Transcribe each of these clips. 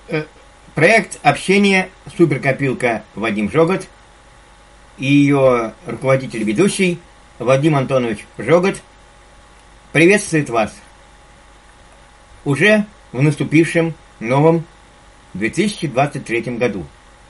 Проект общения «Суперкопилка» Вадим Жогот и ее руководитель-ведущий Вадим Антонович Жогот приветствует вас уже в наступившем новом 2023 году.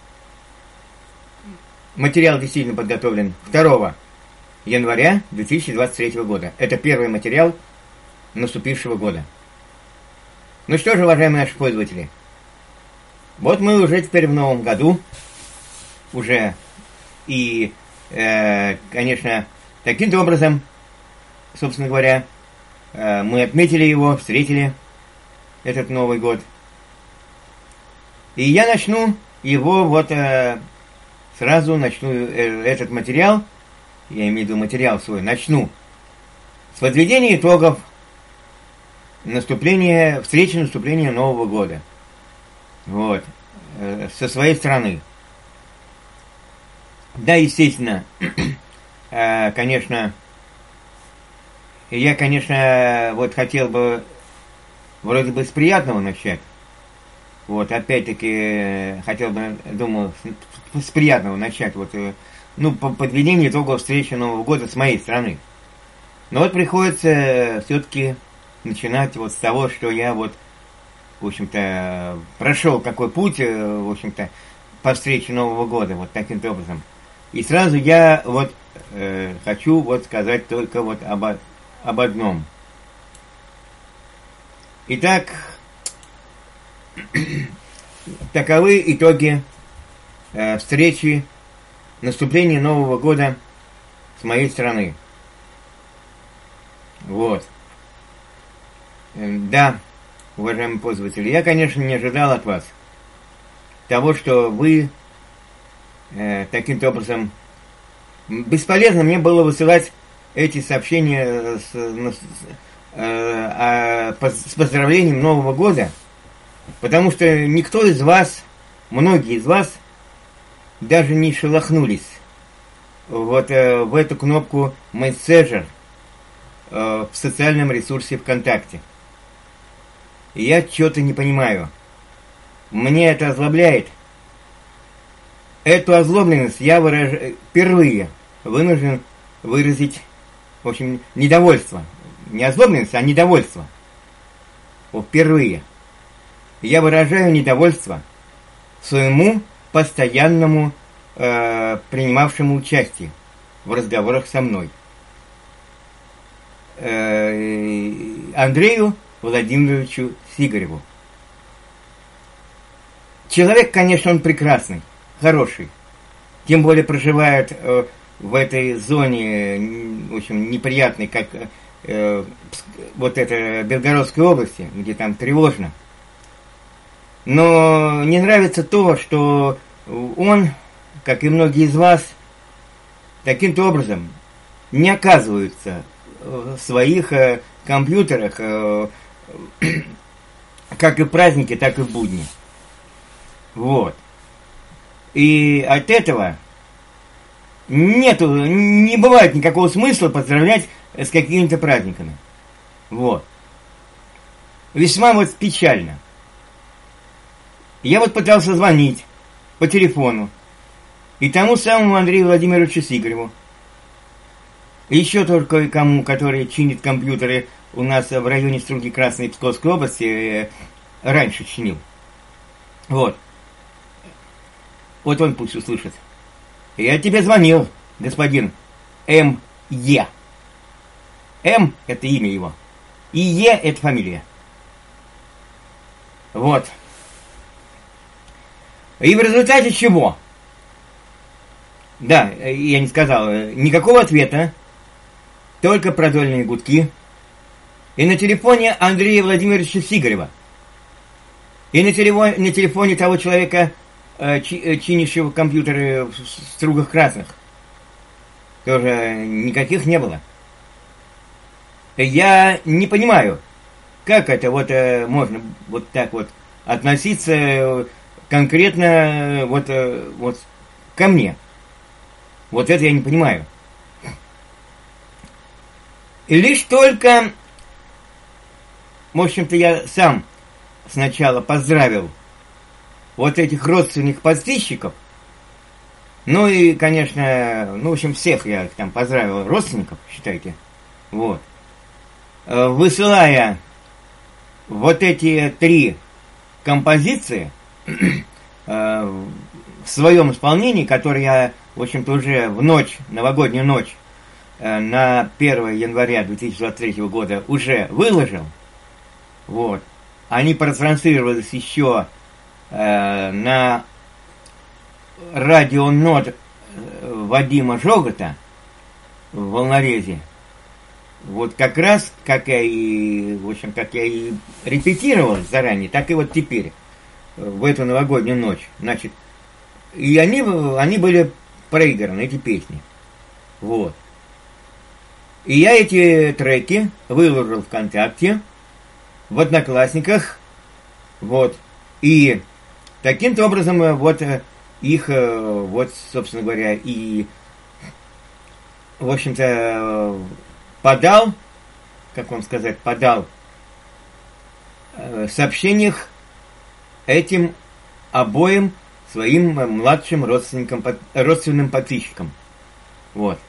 Материал действительно подготовлен 2 января 2023 года. Это первый материал наступившего года. Ну что же, уважаемые наши пользователи, вот мы уже теперь в новом году, уже и, конечно, таким-то образом, собственно говоря, мы отметили его, встретили этот Новый год. И я начну его вот сразу начну этот материал, я имею в виду материал свой, начну с подведения итогов встречи наступления Нового года. Вот. Со своей стороны. Да, естественно, конечно, я, вот хотел бы вроде бы с приятного начать. Вот, опять-таки, хотел бы, думаю, с приятного начать. Вот, подведение итогов встречи Нового года с моей стороны. Но вот приходится все-таки начинать вот с того, что я вот, в общем-то, прошел какой путь, в общем-то, по встрече Нового года, вот таким-то образом. И сразу я вот хочу вот сказать только вот об одном. Итак, таковы итоги встречи наступления Нового года с моей стороны. Вот. Да, уважаемые пользователи, я, конечно, не ожидал от вас того, что вы таким-то образом... Бесполезно мне было высылать эти сообщения с поздравлением Нового года, потому что никто из вас, многие из вас, даже не шелохнулись вот в эту кнопку «Мессенджер» в социальном ресурсе ВКонтакте. И я что-то не понимаю. Мне это озлобляет. Эту озлобленность я впервые вынужден выразить, в общем, недовольство. Не озлобленность, а недовольство. Впервые. Я выражаю недовольство своему постоянному принимавшему участие в разговорах со мной Андрею Владимировичу Сигареву. Человек, конечно, он прекрасный, хороший. Тем более проживает в этой зоне, в общем, неприятной, как вот это Белгородской области, где там тревожно. Но не нравится то, что он, как и многие из вас, таким-то образом не оказываются в своих компьютерах, как и в праздники, так и в будни. Вот. И от этого не бывает никакого смысла поздравлять с какими-то праздниками. Вот. Весьма вот печально. Я вот пытался звонить по телефону и тому самому Андрею Владимировичу Сигареву, и еще только кому, который чинит компьютеры у нас в районе Струги Красной Псковской области, раньше чинил. Вот. Вот он пусть услышит. Я тебе звонил, господин М.Е. М – это имя его. И Е – это фамилия. Вот. И в результате чего? Да, я не сказал, никакого ответа, только продольные гудки. И на телефоне Андрея Владимировича Сигарева. И на телефоне того человека, чинящего компьютеры в Стругах Красных, тоже никаких не было. Я не понимаю, как это вот можно вот так вот относиться конкретно вот ко мне. Вот это я не понимаю. И лишь только, в общем-то, я сам сначала поздравил вот этих родственных подписчиков, ну и, конечно, ну, в общем, всех я там поздравил, родственников, считайте, вот, высылая вот эти 3 композиции в своем исполнении, которые я, в общем-то, уже в ночь, новогоднюю ночь, на 1 января 2023 года уже выложил, вот, они протранслировались еще на радио НОТ Вадима Жогота в Волнорезе. Вот как раз, как я и репетировал заранее, так и вот теперь, в эту новогоднюю ночь. Значит, и они были проиграны, эти песни. Вот. И я эти треки выложил ВКонтакте, в Одноклассниках, вот. И таким-то образом вот их, вот, собственно говоря, и, в общем-то, подал в сообщениях этим обоим своим младшим родственным подписчикам. Вот.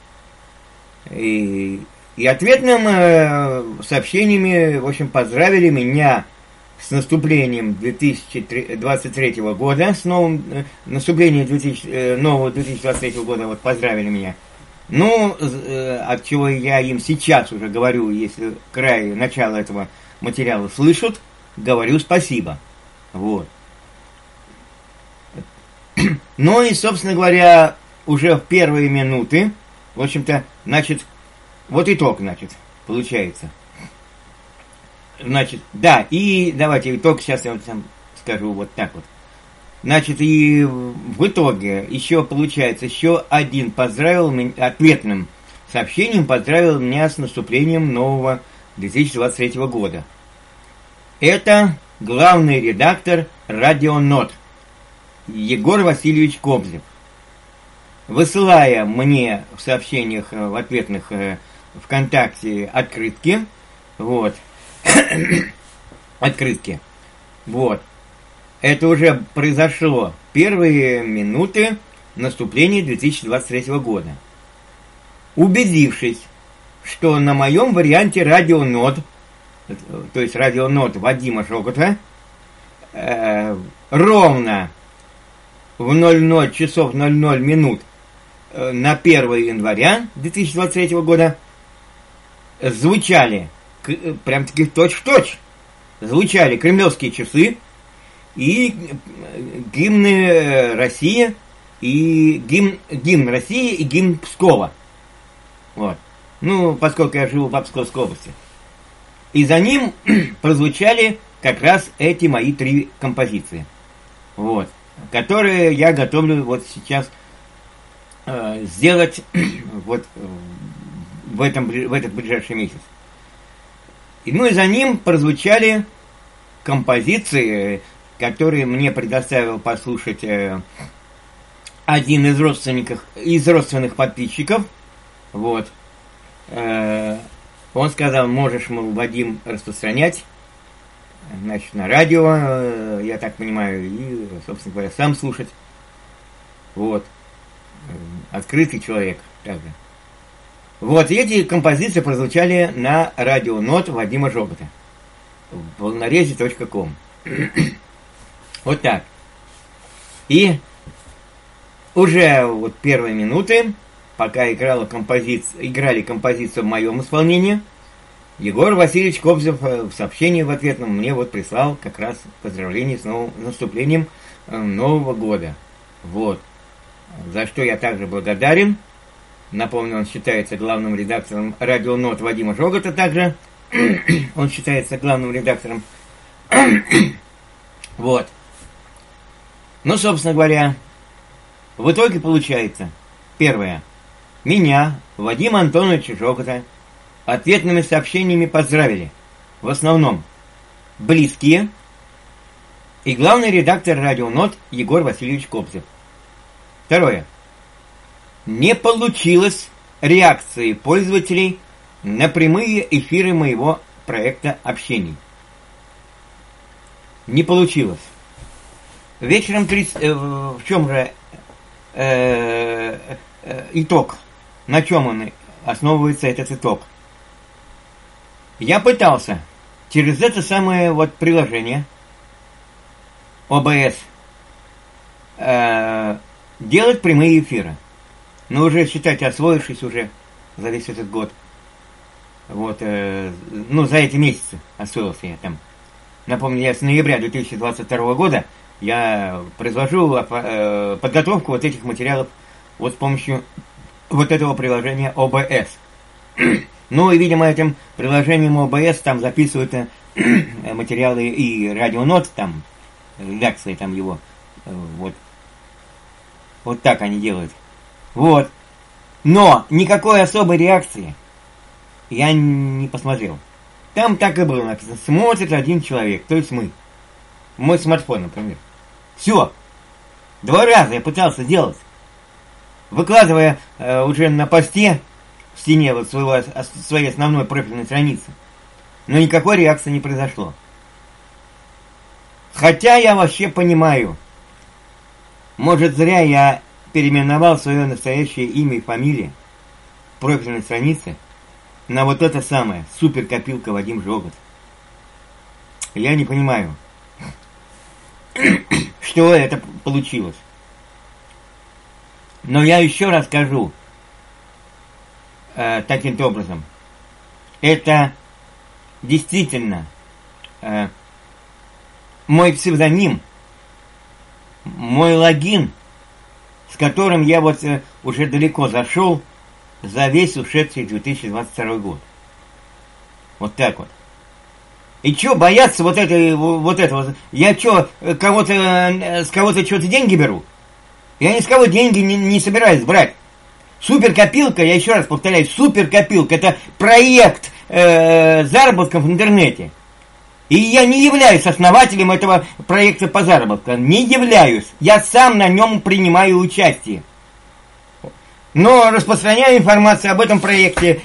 И ответным сообщениями, в общем, поздравили меня с наступлением 2023 года, с новым наступлением нового 2023 года, вот поздравили меня. Ну, от чего я им сейчас уже говорю, если край начала этого материала слышат, говорю спасибо. Вот. Ну и, собственно говоря, уже в первые минуты, в общем-то, значит, вот итог, значит, получается. Значит, да, и давайте итог сейчас я вот сам скажу вот так вот. Значит, и в итоге еще получается, еще один поздравил меня, ответным сообщением поздравил меня с наступлением нового 2023 года. Это главный редактор Радио НОТ Егор Васильевич Кобзев. Высылая мне в сообщениях, в ответных ВКонтакте открытки, вот, открытки, вот, это уже произошло первые минуты наступления 2023 года. Убедившись, что на моем варианте Радио НОТ, то есть Радио НОТ Вадима Жогота, ровно в 00 часов 00 минут на 1 января 2023 года звучали, прям таки точь-в-точь, звучали кремлевские часы и гимны России, и гимн России и гимн Пскова. Вот. Ну, поскольку я живу в Псковской области. И за ним прозвучали как раз эти мои 3 композиции. Вот. Которые я готовлю вот сейчас сделать вот в этот ближайший месяц. Ну и за ним прозвучали композиции, которые мне предоставил послушать один из родственных подписчиков. Вот. Он сказал, можешь, мол, Вадим, распространять, значит, на радио, я так понимаю, и, собственно говоря, сам слушать. Вот. Открытый человек также. Вот, и эти композиции прозвучали на радио НОТ Вадима Жогота. В волнорезе.ком. Вот так. И уже вот первые минуты, пока играли композицию в моем исполнении, Егор Васильевич Кобзев в сообщении в ответном мне вот прислал как раз поздравление с наступлением Нового года. Вот. За что я также благодарен. Напомню, он считается главным редактором Радио НОТ Вадима Жогота также. Он считается главным редактором. Вот. Ну, собственно говоря, в итоге получается, первое. Меня, Вадима Антоновича Жогота, ответными сообщениями поздравили. В основном близкие и главный редактор Радио НОТ Егор Васильевич Кобзев. Второе. Не получилось реакции пользователей на прямые эфиры моего проекта общений. Не получилось. вечером в чем же итог? На чем он основывается, этот итог? Я пытался через это самое вот приложение ОБС делать прямые эфиры. Но уже, считайте, освоившись уже за весь этот год. Вот, ну, за эти месяцы освоился я там. Напомню, я с ноября 2022 года я произвожу подготовку вот этих материалов вот с помощью вот этого приложения ОБС. Ну и, видимо, этим приложением ОБС там записывают материалы и радионот, там, лекции там его, вот. Вот так они делают. Вот. Но никакой особой реакции я не посмотрел. Там так и было написано. Смотрит один человек, то есть мы. Мой смартфон, например. Все. 2 раза я пытался делать. Выкладывая уже на посте в стене вот своей основной профильной страницы. Но никакой реакции не произошло. Хотя я вообще понимаю. Может, зря я переименовал свое настоящее имя и фамилию в профильной странице на вот это самое, суперкопилка Вадим Жогот. Я не понимаю, что это получилось. Но я еще раз скажу таким образом. Это действительно мой псевдоним, мой логин, с которым я вот уже далеко зашел за весь ушедший 2022 год. Вот так вот. И чё, бояться вот этого? Я чё, с кого-то что-то деньги беру? Я ни с кого деньги не собираюсь брать. Суперкопилка, я еще раз повторяю, суперкопилка, это проект заработков в интернете. И я не являюсь основателем этого проекта по заработкам. Не являюсь. Я сам на нем принимаю участие. Но распространяю информацию об этом проекте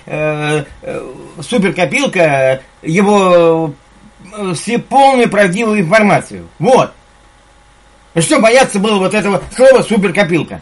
суперкопилка, его все полную правдивую информацию. Вот. Что бояться было вот этого слова суперкопилка?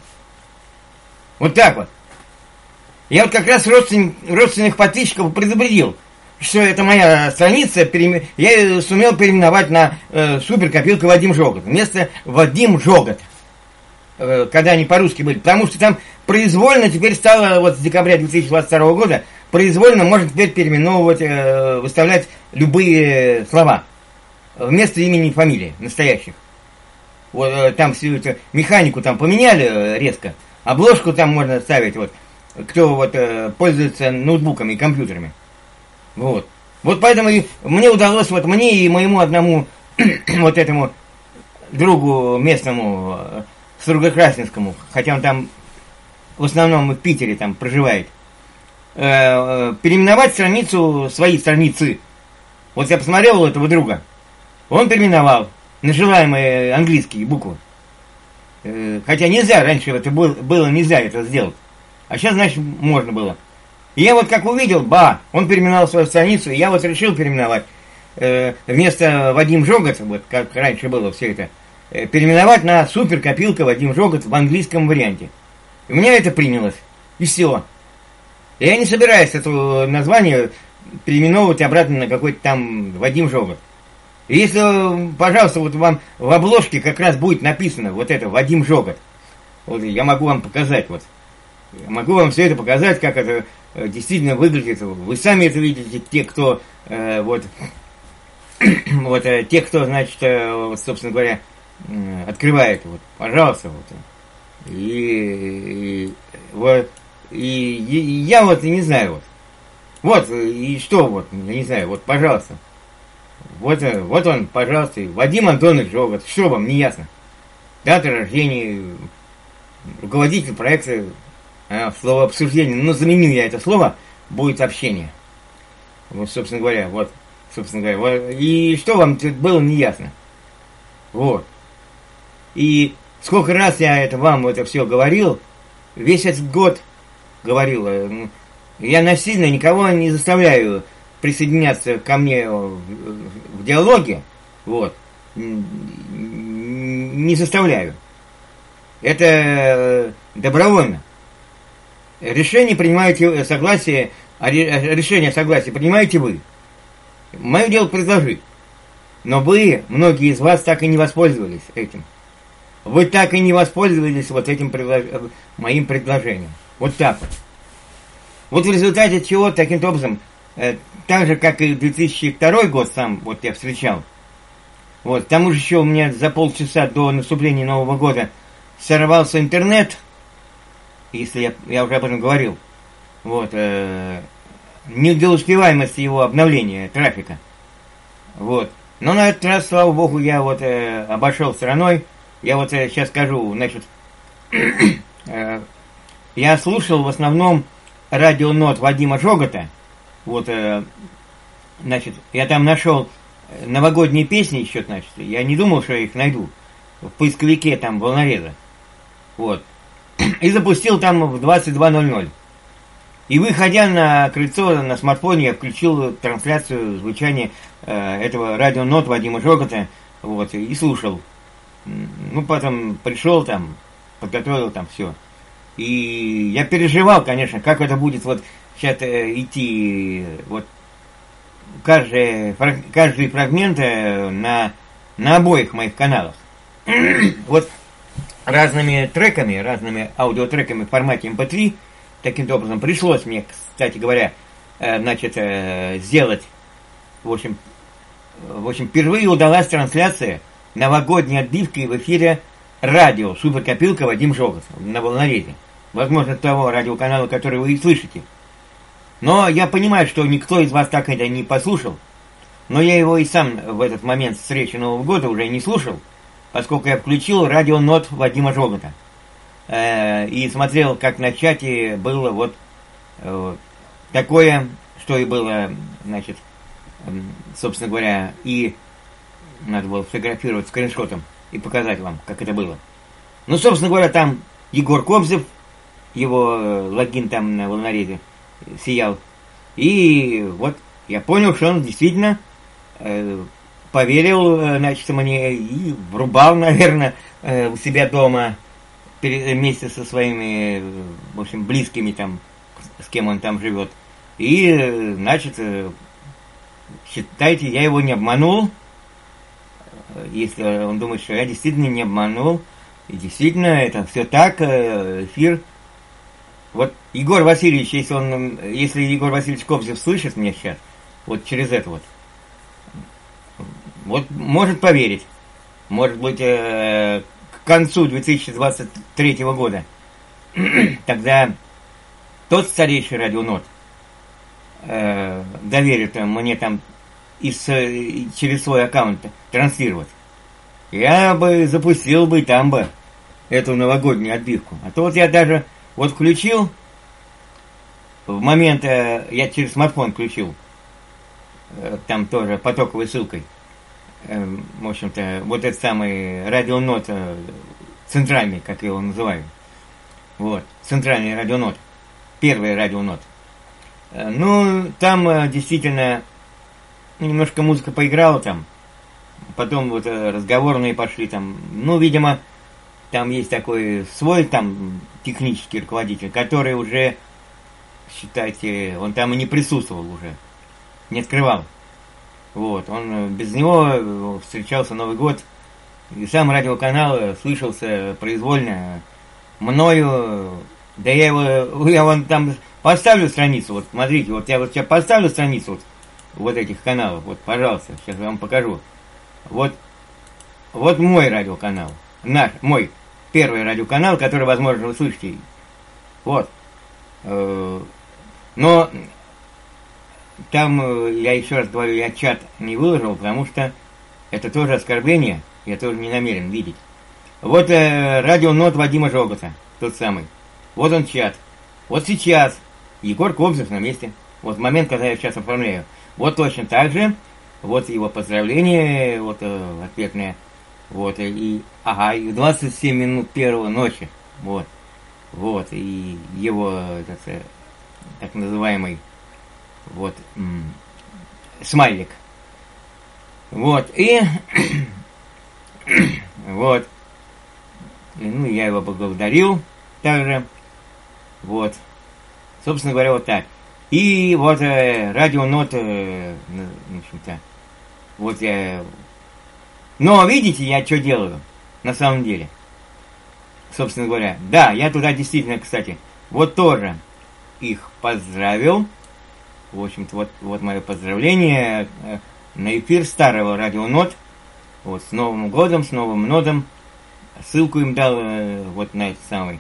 Вот так вот. Я вот как раз родственных подписчиков предупредил, что это моя страница, я сумел переименовать на суперкопилка Вадим Жогот. Вместо Вадим Жогот. Когда они по-русски были. Потому что там произвольно теперь стало, вот с декабря 2022 года, произвольно можно теперь переименовывать, выставлять любые слова. Вместо имени и фамилии настоящих. Вот там всю эту механику там поменяли резко. Обложку там можно ставить, вот, кто вот пользуется ноутбуками и компьютерами. Вот. Вот поэтому мне удалось, вот мне и моему одному вот этому другу местному, Строгокрасненскому, хотя он там в основном в Питере там проживает, переименовать страницу, свои страницы. Вот я посмотрел у этого друга, он переименовал на желаемые английские буквы. Хотя нельзя, раньше это было нельзя это сделать. А сейчас, значит, можно было. И я вот как увидел, он переименовал свою страницу, и я вот решил переименовать. Вместо Вадим Жогот, вот как раньше было все это, переименовать на суперкопилка Вадим Жогот в английском варианте. И у меня это принялось. И все. И я не собираюсь это название переименовывать обратно на какой-то там Вадим Жогот. И если, пожалуйста, вот вам в обложке как раз будет написано вот это Вадим Жогот, вот я могу вам показать вот. Я могу вам все это показать, как это действительно выглядит. Вы сами это видите, те, кто те, кто, значит, вот, собственно говоря, открывает, вот, пожалуйста, вот. И я вот не знаю, вот, и что вот, я не знаю, вот, пожалуйста. Вот он, пожалуйста, Вадим Антонович Жогот, что вам не ясно? Дата рождения, руководитель проекта, слово обсуждение, но заменю я это слово, будет общение. Вот, собственно говоря, и что вам было не ясно? Вот. И сколько раз я это вам это все говорил, весь этот год говорил, я насильно никого не заставляю присоединяться ко мне в диалоге, вот. не заставляю. Это добровольно. Решение принимаете согласие, решение согласия принимаете вы. Мое дело предложить. Но вы, многие из вас, так и не воспользовались этим. Вы так и не воспользовались вот этим моим предложением. Вот так вот. Вот в результате чего, таким образом, так же, как и 2002 год сам, вот я встречал, вот, там уже еще у меня за полчаса до наступления Нового года сорвался интернет, если я уже об этом говорил, вот, недоуспеваемость его обновления трафика, вот. Но на этот раз, слава богу, я вот обошел стороной, я вот сейчас скажу, значит, я слушал в основном радио Нот Вадима Жогота, вот, значит, я там нашел новогодние песни еще, значит, я не думал, что я их найду в поисковике там волнореза, вот, и запустил там в 22:00. И выходя на крыльцо на смартфоне, я включил трансляцию звучания этого радио Нот Вадима Жогота, вот, и слушал. Ну, потом пришел там, подготовил там все. И я переживал, конечно, как это будет вот сейчас идти, вот, каждый фрагмент на обоих моих каналах. Вот разными треками, разными аудиотреками в формате MP3, таким образом пришлось мне, кстати говоря, значит, сделать, в общем, впервые удалась трансляция новогодней отбивки в эфире радио «Суперкопилка» Вадим Жогот на волнорезе. Возможно, того радиоканала, который вы и слышите. Но я понимаю, что никто из вас так это не послушал. Но я его и сам в этот момент встречи Нового года уже не слушал, поскольку я включил радио Нот Вадима Жогота. И смотрел, как на чате было вот такое, что и было, значит, собственно говоря, и надо было фотографировать скриншотом и показать вам, как это было. Ну, собственно говоря, там Егор Кобзев, его логин там на волнорезе сиял. И вот я понял, что он действительно поверил, значит, мне и врубал, наверное, у себя дома вместе со своими, в общем, близкими там, с кем он там живет. И, значит, считайте, я его не обманул, если он думает, что я действительно не обманул. И действительно, это все так, эфир. Вот Егор Васильевич, если Егор Васильевич Кобзев слышит меня сейчас, вот через это вот может поверить. Может быть, к концу 2023 года тогда тот старейший радионот доверит мне там через свой аккаунт транслировать. Я бы запустил бы там бы эту новогоднюю отбивку. А то вот я даже вот включил, в момент, я через смартфон включил, там тоже потоковой ссылкой, в общем-то, вот этот самый радионот центральный, как его называют. Вот, центральный радионот, первый радионот. Ну, там действительно немножко музыка поиграла там, потом вот разговорные пошли там, ну, видимо, там есть такой свой там технический руководитель, который уже, считайте, он там и не присутствовал уже, не открывал. Вот, он без него встречался Новый год, и сам радиоканал слышался произвольно мною, да я вон там поставлю страницу, вот смотрите, вот я вот сейчас поставлю страницу вот этих каналов, вот, пожалуйста, сейчас я вам покажу. Вот мой радиоканал, мой первый радиоканал, который, возможно, вы слышите. Вот. Но там, я еще раз говорю, я чат не выложил, потому что это тоже оскорбление, я тоже не намерен видеть. Вот радио Нот Вадима Жогота, тот самый. Вот он чат. Вот сейчас Егор Кобзев на месте. Вот момент, когда я сейчас оформляю. Вот точно так же. Вот его поздравления, вот ответные. Вот, и 27 минут первого ночи. Вот. Вот, и его этот, так называемый вот смайлик. Вот, и Вот. И, ну, я его поблагодарил также. Вот. Собственно говоря, вот так. И вот радионот, в общем-то, вот я... Но видите, я что делаю на самом деле? Собственно говоря, да, я туда действительно, кстати, вот тоже их поздравил. В общем-то, вот мое поздравление на эфир старого радионот. Вот, с Новым годом, с новым нодом. Ссылку им дал вот на этот самый.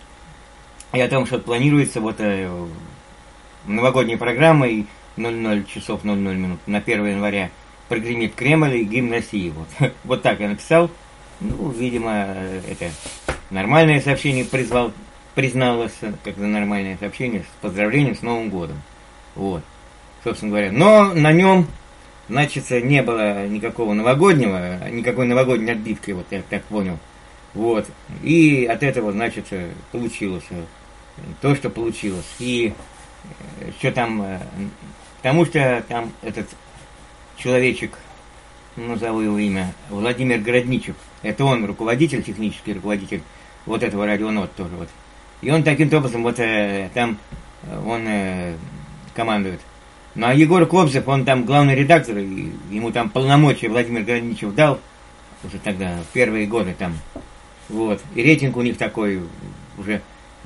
И о том, что планируется вот новогодняя программа и 00 часов 00 минут на 1 января прогремит Кремль и гимн России. Вот, вот так я написал. Ну, видимо, это нормальное сообщение призналось, как за нормальное сообщение с поздравлением с Новым годом. Вот, собственно говоря. Но на нем, значит, не было никакой новогодней отбивки, вот я так понял. Вот. И от этого, значит, получилось то, что получилось. И что там, потому что там этот человечек, назову его имя, Владимир Городничев, это он руководитель, технический руководитель вот этого радионот тоже вот. И он таким образом вот там, он командует. Ну а Егор Кобзев, он там главный редактор, и ему там полномочия Владимир Городничев дал, уже тогда, в первые годы там. Вот. И рейтинг у них такой, уже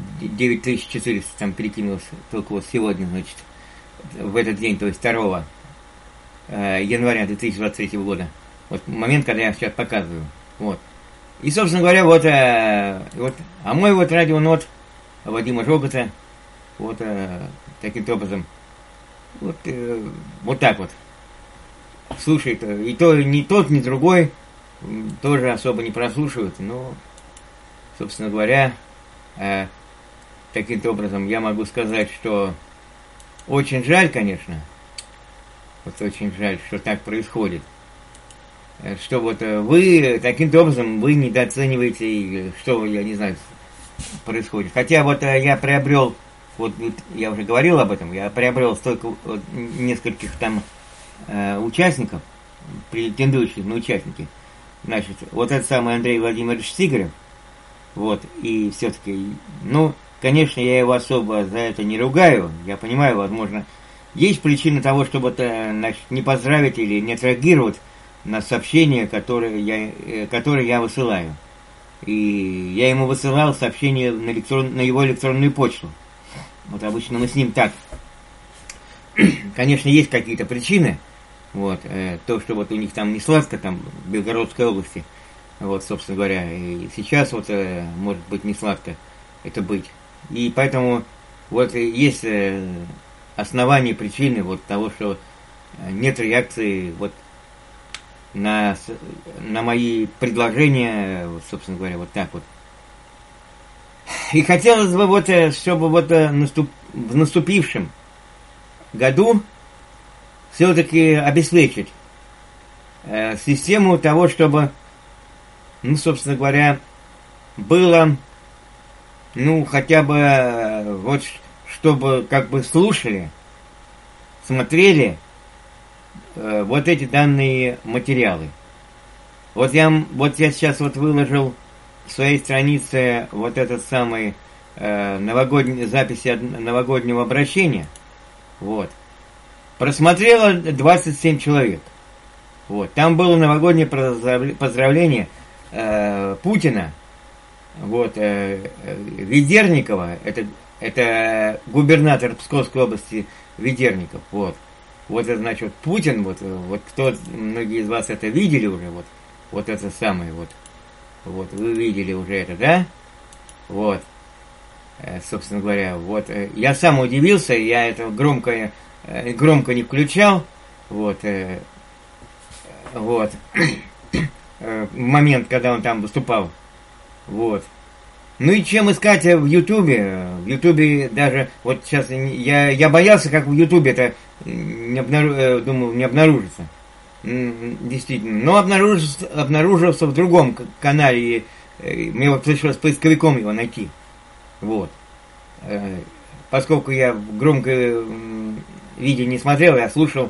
9400 там перекинулось, только вот сегодня, значит, в этот день, то есть 2 января 2023 года. Вот момент, когда я сейчас показываю. Вот. И, собственно говоря, вот, а мой вот радионот Вадима Жогота, вот таким образом, вот, вот так вот слушает. И то ни тот, ни другой тоже особо не прослушивают, но, собственно говоря, таким образом я могу сказать, что очень жаль, конечно, вот очень жаль, что так происходит, что вот вы таким образом вы недооцениваете, что, я не знаю, происходит. Хотя вот я приобрел, вот я уже говорил об этом, я приобрел столько вот, нескольких там участников, претендующих на участники. Значит, вот этот самый Андрей Владимирович Сигарев, вот, и все-таки, ну, конечно, я его особо за это не ругаю, я понимаю, возможно, есть причина того, чтобы, значит, не поздравить или не отреагировать на сообщения, которые я высылаю. И я ему высылал сообщение на его электронную почту. Вот обычно мы с ним так. Конечно, есть какие-то причины. Вот, то, что вот у них там не сладко, там, в Белгородской области, вот, собственно говоря, и сейчас вот, может быть, не сладко это быть. И поэтому вот есть основания, причины вот того, что нет реакции вот на мои предложения, вот, собственно говоря, вот так вот. И хотелось бы вот, чтобы вот в наступившем году все-таки обеспечить систему того, чтобы, ну, собственно говоря, было, ну, хотя бы, вот, чтобы как бы слушали, смотрели вот эти данные материалы. Вот я сейчас вот выложил в своей странице вот этот самый записи новогоднего обращения. Вот. Просмотрело 27 человек. Вот. Там было новогоднее поздравление Путина, вот, Ведерникова, это губернатор Псковской области Ведерников, вот. Вот это, значит, Путин, вот кто, многие из вас это видели уже, вот это самое, вот вы видели уже это, да? Вот, собственно говоря, вот, я сам удивился, я это громко не включал, вот, в момент, когда он там выступал, вот. Ну и чем искать в Ютубе? В Ютубе даже, вот сейчас я боялся, как в Ютубе это думал, не обнаружится. Действительно. Но обнаружился в другом канале, и мне вот пришлось поисковиком его найти. Вот. Поскольку я в громком виде не смотрел, я слушал, свое сделанное новогоднее обращение. Вот.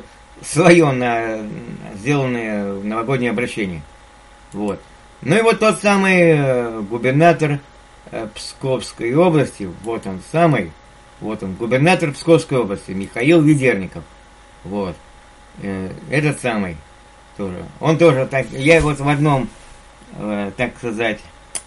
Ну и вот тот самый губернатор Псковской области, вот он самый, вот он, губернатор Псковской области, Михаил Ведерников. Вот. Этот самый тоже. Он тоже так, я вот в одном, так сказать,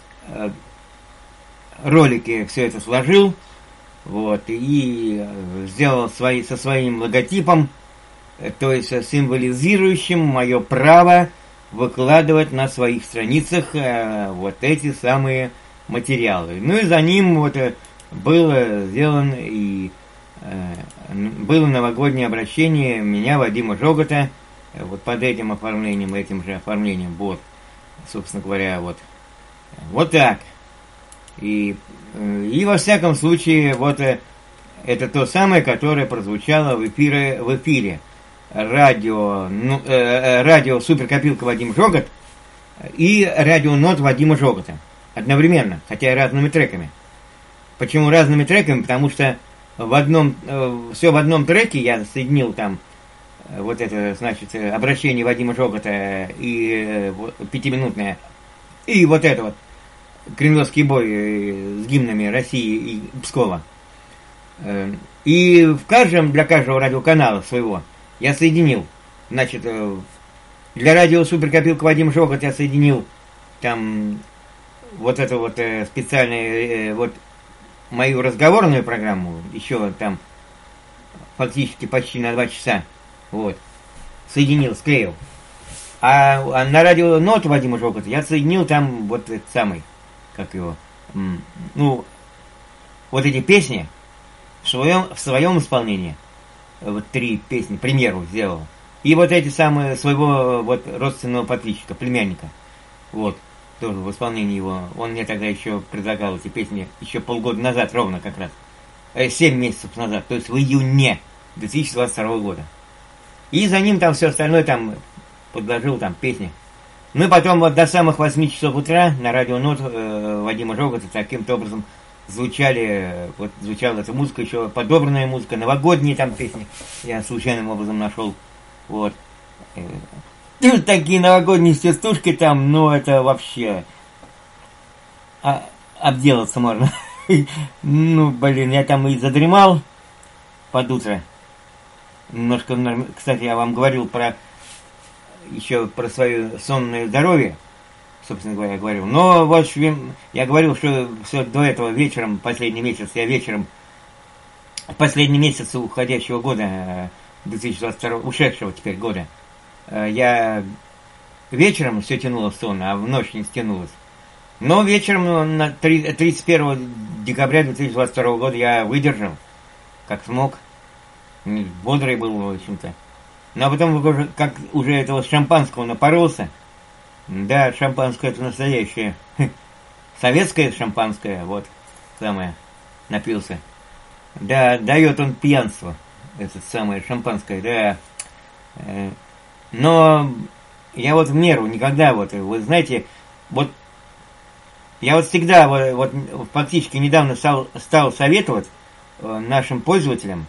ролике все это сложил, вот, и сделал со своим логотипом, то есть символизирующим мое право выкладывать на своих страницах вот эти самые материалы. Ну и за ним вот было сделано и было новогоднее обращение меня, Вадима Жогота, вот под этим оформлением, этим же оформлением, вот, собственно говоря, вот так. И во всяком случае, вот это то самое, которое прозвучало в эфире радио Суперкопилка Вадим Жогот и радио Нот Вадима Жогота одновременно, хотя и разными треками. Почему разными треками? Потому что все в одном треке я соединил там вот это, значит, обращение Вадима Жогота и пятиминутное, и вот это вот кремлевский бой с гимнами России и Пскова. И для каждого радиоканала своего я соединил, значит, для радио Суперкопилка Вадим Жогот я соединил там вот эту вот специальную вот мою разговорную программу, еще там фактически почти на 2 часа, вот, соединил, склеил. А на радио Нот Вадима Жогота я соединил там вот этот самый, как его, ну, вот эти песни в своем исполнении, вот 3 песни, к примеру, сделал. И вот эти самые своего вот родственного подписчика, племянника, вот, тоже в исполнении его. Он мне тогда еще предлагал эти песни еще полгода назад, ровно как раз. 7 месяцев назад, то есть в июне 2022 года. И за ним там все остальное там подложил там песни. Ну и потом вот до самых 8 часов утра на радио Нот Вадима Жогота таким-то образом звучала эта музыка, еще подобранная музыка, новогодние там песни я случайным образом нашел. Вот. Такие новогодние частушки там, ну это вообще обделаться можно. Ну, блин, я там и задремал под утро. Немножко, кстати, я вам говорил еще про свое сонное здоровье, собственно говоря, говорил. Но вот я говорил, что все до этого вечером, последний месяц уходящего года, 2022, ушедшего теперь года, я вечером все тянуло в сон, а в ночь не стянулось. Но вечером на 31 декабря 2022 года я выдержал, как смог. Бодрый был, в общем-то. Но потом, как уже этого шампанского напоролся, да, шампанское это настоящее, советское шампанское, вот, самое, напился. Да, дает он пьянство, это самое шампанское, да. Но я вот в меру никогда, вот, вы знаете, вот, я вот всегда, вот фактически недавно стал советовать нашим пользователям,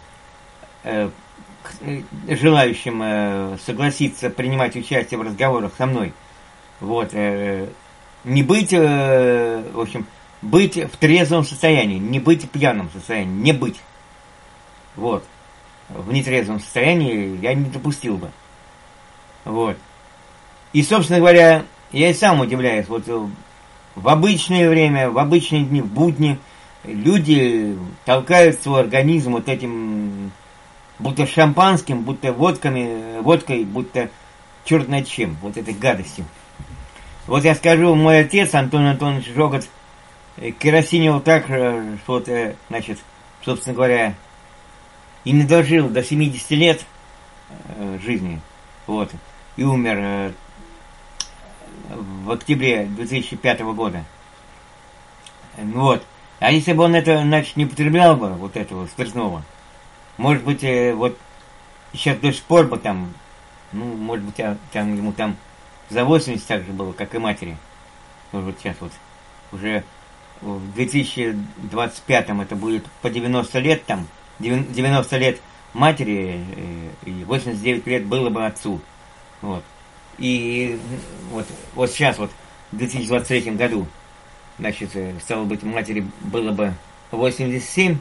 желающим согласиться принимать участие в разговорах со мной, вот, не быть, в общем, быть в трезвом состоянии, не быть в пьяном состоянии, не быть, вот, в нетрезвом состоянии я не допустил бы, вот, и, собственно говоря, я и сам удивляюсь, вот, в обычное время, в обычные дни, в будни, люди толкают свой организм вот этим, будто шампанским, будто водкой, будто черт знает чем, вот этой гадостью. Вот я скажу, мой отец, Антон Антонович Жогот, керосинил так, что вот, значит, собственно говоря, и не дожил до 70 лет жизни, вот, и умер в октябре 2005 года. Вот. А если бы он это, значит, не потреблял бы, вот этого спиртного, может быть, вот сейчас до сих пор бы там, ну, может быть, там ему там за 80 так же было, как и матери. Вот сейчас вот уже в 2025 это будет по 90 лет там, 90 лет матери и 89 лет было бы отцу. Вот. И вот сейчас вот в 2023 году, значит, стало быть, матери было бы 87,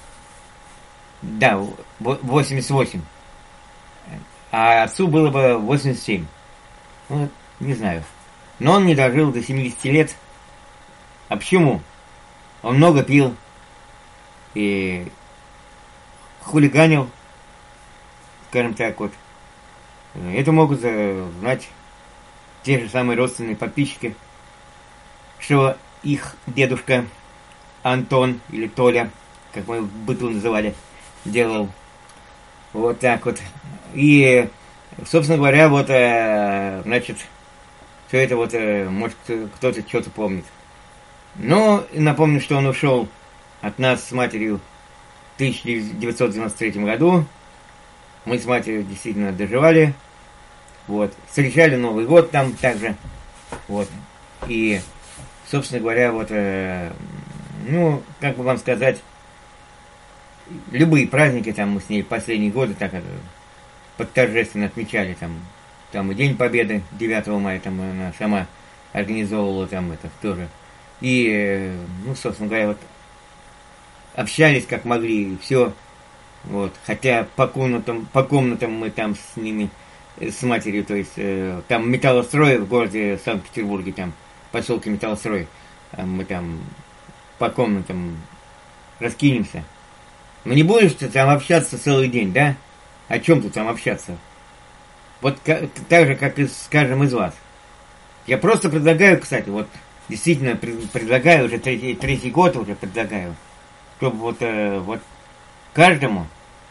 да, 88, а отцу было бы 87. Вот, не знаю. Но он не дожил до 70 лет. А почему? Он много пил и хулиганил, скажем так вот. Это могут знать те же самые родственные подписчики, что их дедушка Антон или Толя, как мы в быту называли, делал вот так вот. И, собственно говоря, вот, значит, все это вот, может, кто-то что-то помнит. Но напомню, что он ушел от нас с матерью в 1993 году. Мы с матерью действительно доживали. Вот. Встречали Новый год там также. Вот. И, собственно говоря, вот, ну, как бы вам сказать, любые праздники там мы с ней последние годы так подторжественно отмечали. Там и День Победы 9 мая, там она сама организовывала там это тоже. И, ну, собственно говоря, вот общались как могли, и все. Вот. Хотя по комнатам мы там с ними, с матерью, то есть там металлострой в городе Санкт-Петербурге, там, в поселке Металлострой, мы там по комнатам раскинемся. Но не будешь ты там общаться целый день, да? О чем ты там общаться? Вот так же, как и с каждым из вас. Я просто предлагаю, кстати, вот действительно предлагаю, уже третий год уже предлагаю, чтобы вот каждому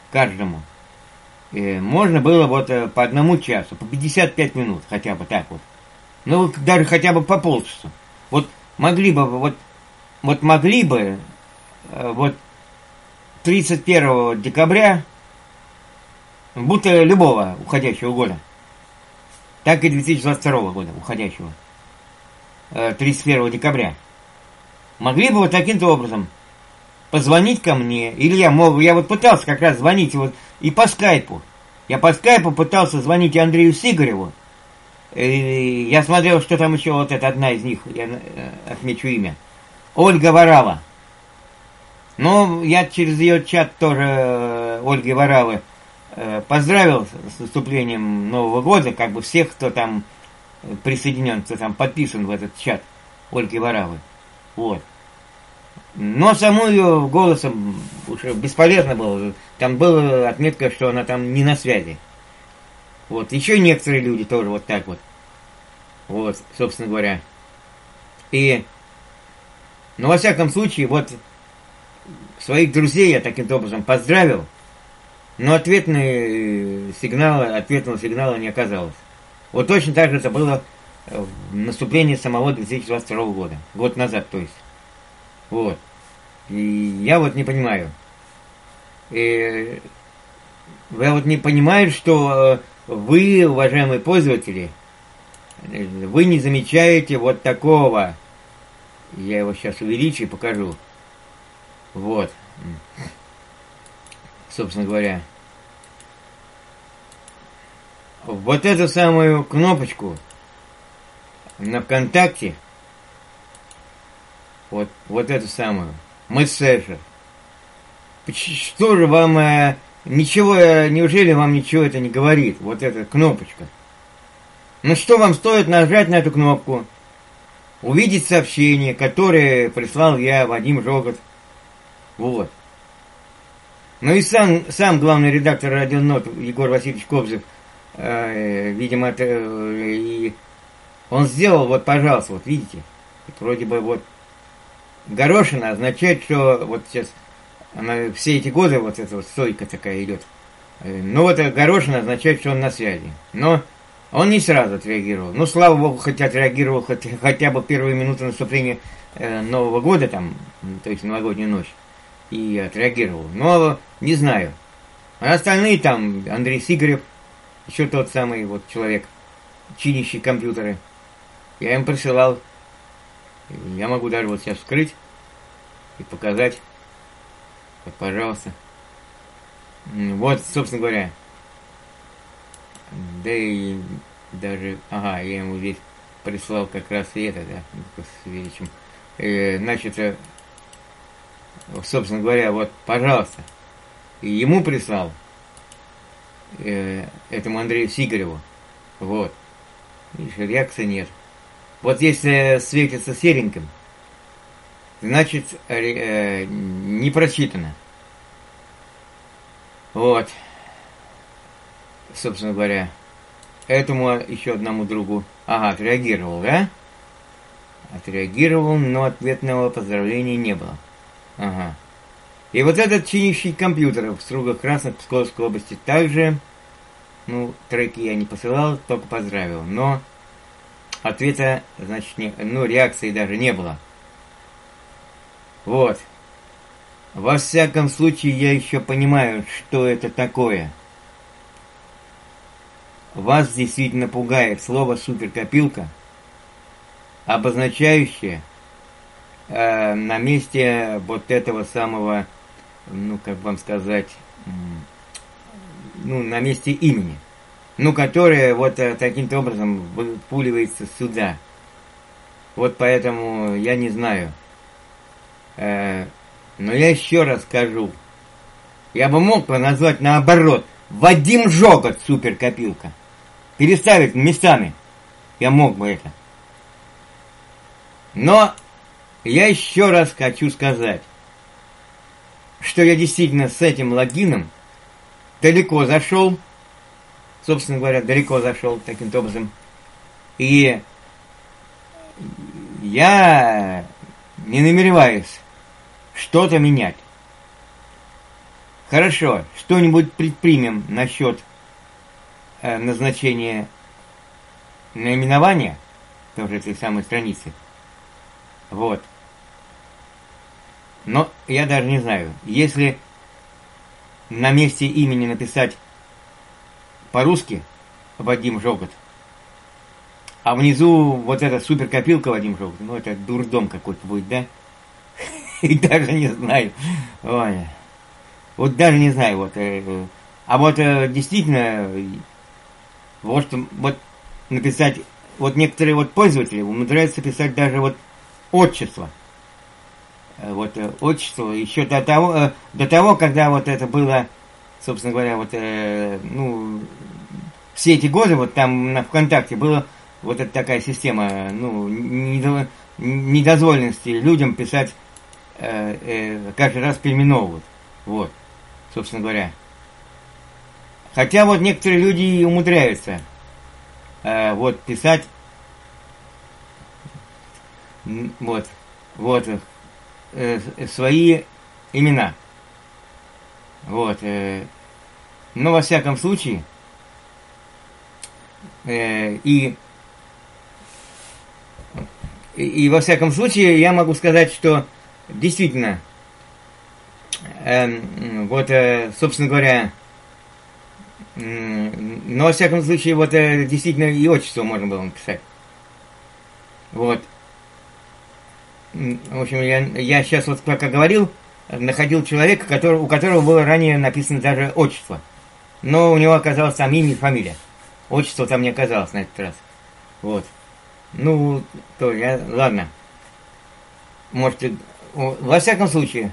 можно было вот по 1 часу, по 55 минут, хотя бы так вот. Ну, даже хотя бы по полчаса. Вот могли бы, вот 31 декабря, будто любого уходящего года, так и 2022 года уходящего, 31 декабря, могли бы вот таким-то образом позвонить ко мне, или я вот пытался как раз звонить вот и по скайпу. Я по скайпу пытался звонить Андрею Сигареву. И я смотрел, что там еще вот это одна из них, я отмечу имя. Ольга Варава. Ну, я через ее чат тоже Ольги Варавы поздравил с наступлением Нового года, как бы всех, кто там присоединен, кто там подписан в этот чат Ольги Варавы. Вот. Но саму ее голосом уже бесполезно было. Там была отметка, что она там не на связи. Вот. Еще некоторые люди тоже вот так вот. Вот, собственно говоря. И, ну, во всяком случае, вот своих друзей я таким образом поздравил, но ответного сигнала не оказалось. Вот точно так же это было в наступлении самого 2022 года. Год назад, то есть. Вот. И я вот не понимаю. Я вот не понимаю, что вы, уважаемые пользователи, вы не замечаете вот такого. Я его сейчас увеличу и покажу. Вот. Собственно говоря. Вот эту самую кнопочку на ВКонтакте, вот эту самую, мессенджер. Что же вам неужели вам ничего это не говорит? Вот эта кнопочка. Ну что вам стоит нажать на эту кнопку, увидеть сообщение, которое прислал я, Вадим Жогот. Вот. Ну и сам главный редактор Радио Нот Егор Васильевич Кобзев, видимо, и он сделал, вот, пожалуйста, вот видите, вроде бы вот горошина означает, что вот сейчас она все эти годы вот эта вот стойка такая идет. Ну вот горошина означает, что он на связи. Но он не сразу отреагировал. Ну, слава богу, хоть отреагировал хотя бы первые минуты наступления Нового года, там, то есть новогоднюю ночь, и отреагировал. Но не знаю. А остальные там, Андрей Сигарев, еще тот самый вот человек, чинящий компьютеры, я им присылал. Я могу даже вот сейчас вскрыть и показать. Вот, пожалуйста. Вот, собственно говоря. Да и даже... Ага, я ему здесь прислал как раз и это, да, с величием. Значит, собственно говоря, вот, пожалуйста, и ему прислал, этому Андрею Сигареву, вот, видишь, реакции нет. Вот если светится сереньким, значит, не прочитано. Вот, собственно говоря, этому еще одному другу, ага, отреагировал, да? Отреагировал, но ответного поздравления не было. Ага. И вот этот чинящий компьютеров в Стругах Красных Псковской области также, ну, треки я не посылал, только поздравил, но ответа, значит, не, ну, реакции даже не было. Вот. Во всяком случае, я еще понимаю, что это такое. Вас действительно пугает слово «суперкопилка», обозначающее на месте вот этого самого, ну, как вам сказать, ну, на месте имени, ну, которое вот таким-то образом выпуливается сюда. Вот поэтому я не знаю. Но я еще раз скажу. Я бы мог бы назвать наоборот. Вадим Жогот, суперкопилка. Переставить местами. Я мог бы это. Но я еще раз хочу сказать, что я действительно с этим логином далеко зашел. Собственно говоря, далеко зашел таким-то образом. И я не намереваюсь что-то менять. Хорошо, что-нибудь предпримем насчет назначения наименования, тоже этой самой страницы. Вот. Но я даже не знаю, если на месте имени написать по-русски Вадим Жогот, а внизу вот эта суперкопилка Вадим Жогот, ну это дурдом какой-то будет, да? И даже не знаю. Ой. Вот даже не знаю, вот. А вот действительно, вот написать, вот некоторые вот пользователи умудряются писать даже вот отчество. Вот отчество еще до того, когда вот это было, собственно говоря, вот, ну, все эти годы, вот там на ВКонтакте была вот эта такая система, ну, недозволенности людям писать, каждый раз переименовывать. Вот, собственно говоря. Хотя вот некоторые люди умудряются вот писать вот свои имена. Вот. Но во всяком случае, и во всяком случае я могу сказать, что действительно, вот, собственно говоря, но во всяком случае, вот действительно и отчество можно было написать. Вот. В общем, я сейчас вот пока говорил, находил человека, у которого было ранее написано даже отчество. Но у него оказалось там имя и фамилия. Отчество там не оказалось на этот раз. Вот. Ну, то я... Ладно. Может, во всяком случае,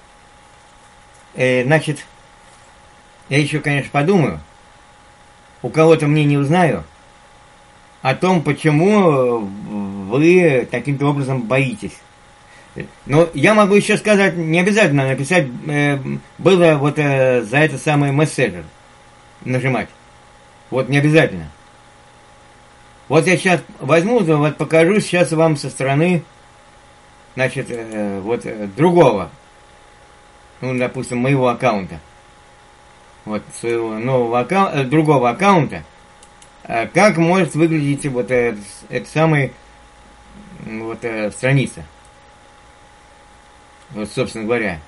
значит, я еще, конечно, подумаю, у кого-то мнение узнаю о том, почему вы таким-то образом боитесь. Но я могу еще сказать, не обязательно написать, было вот за это самое мессенджер нажимать. Вот не обязательно. Вот я сейчас возьму, вот покажу сейчас вам со стороны, значит, вот другого, ну, допустим, моего аккаунта. Вот своего нового аккаунта, другого аккаунта, как может выглядеть вот эта самая вот страница. Вот, собственно говоря.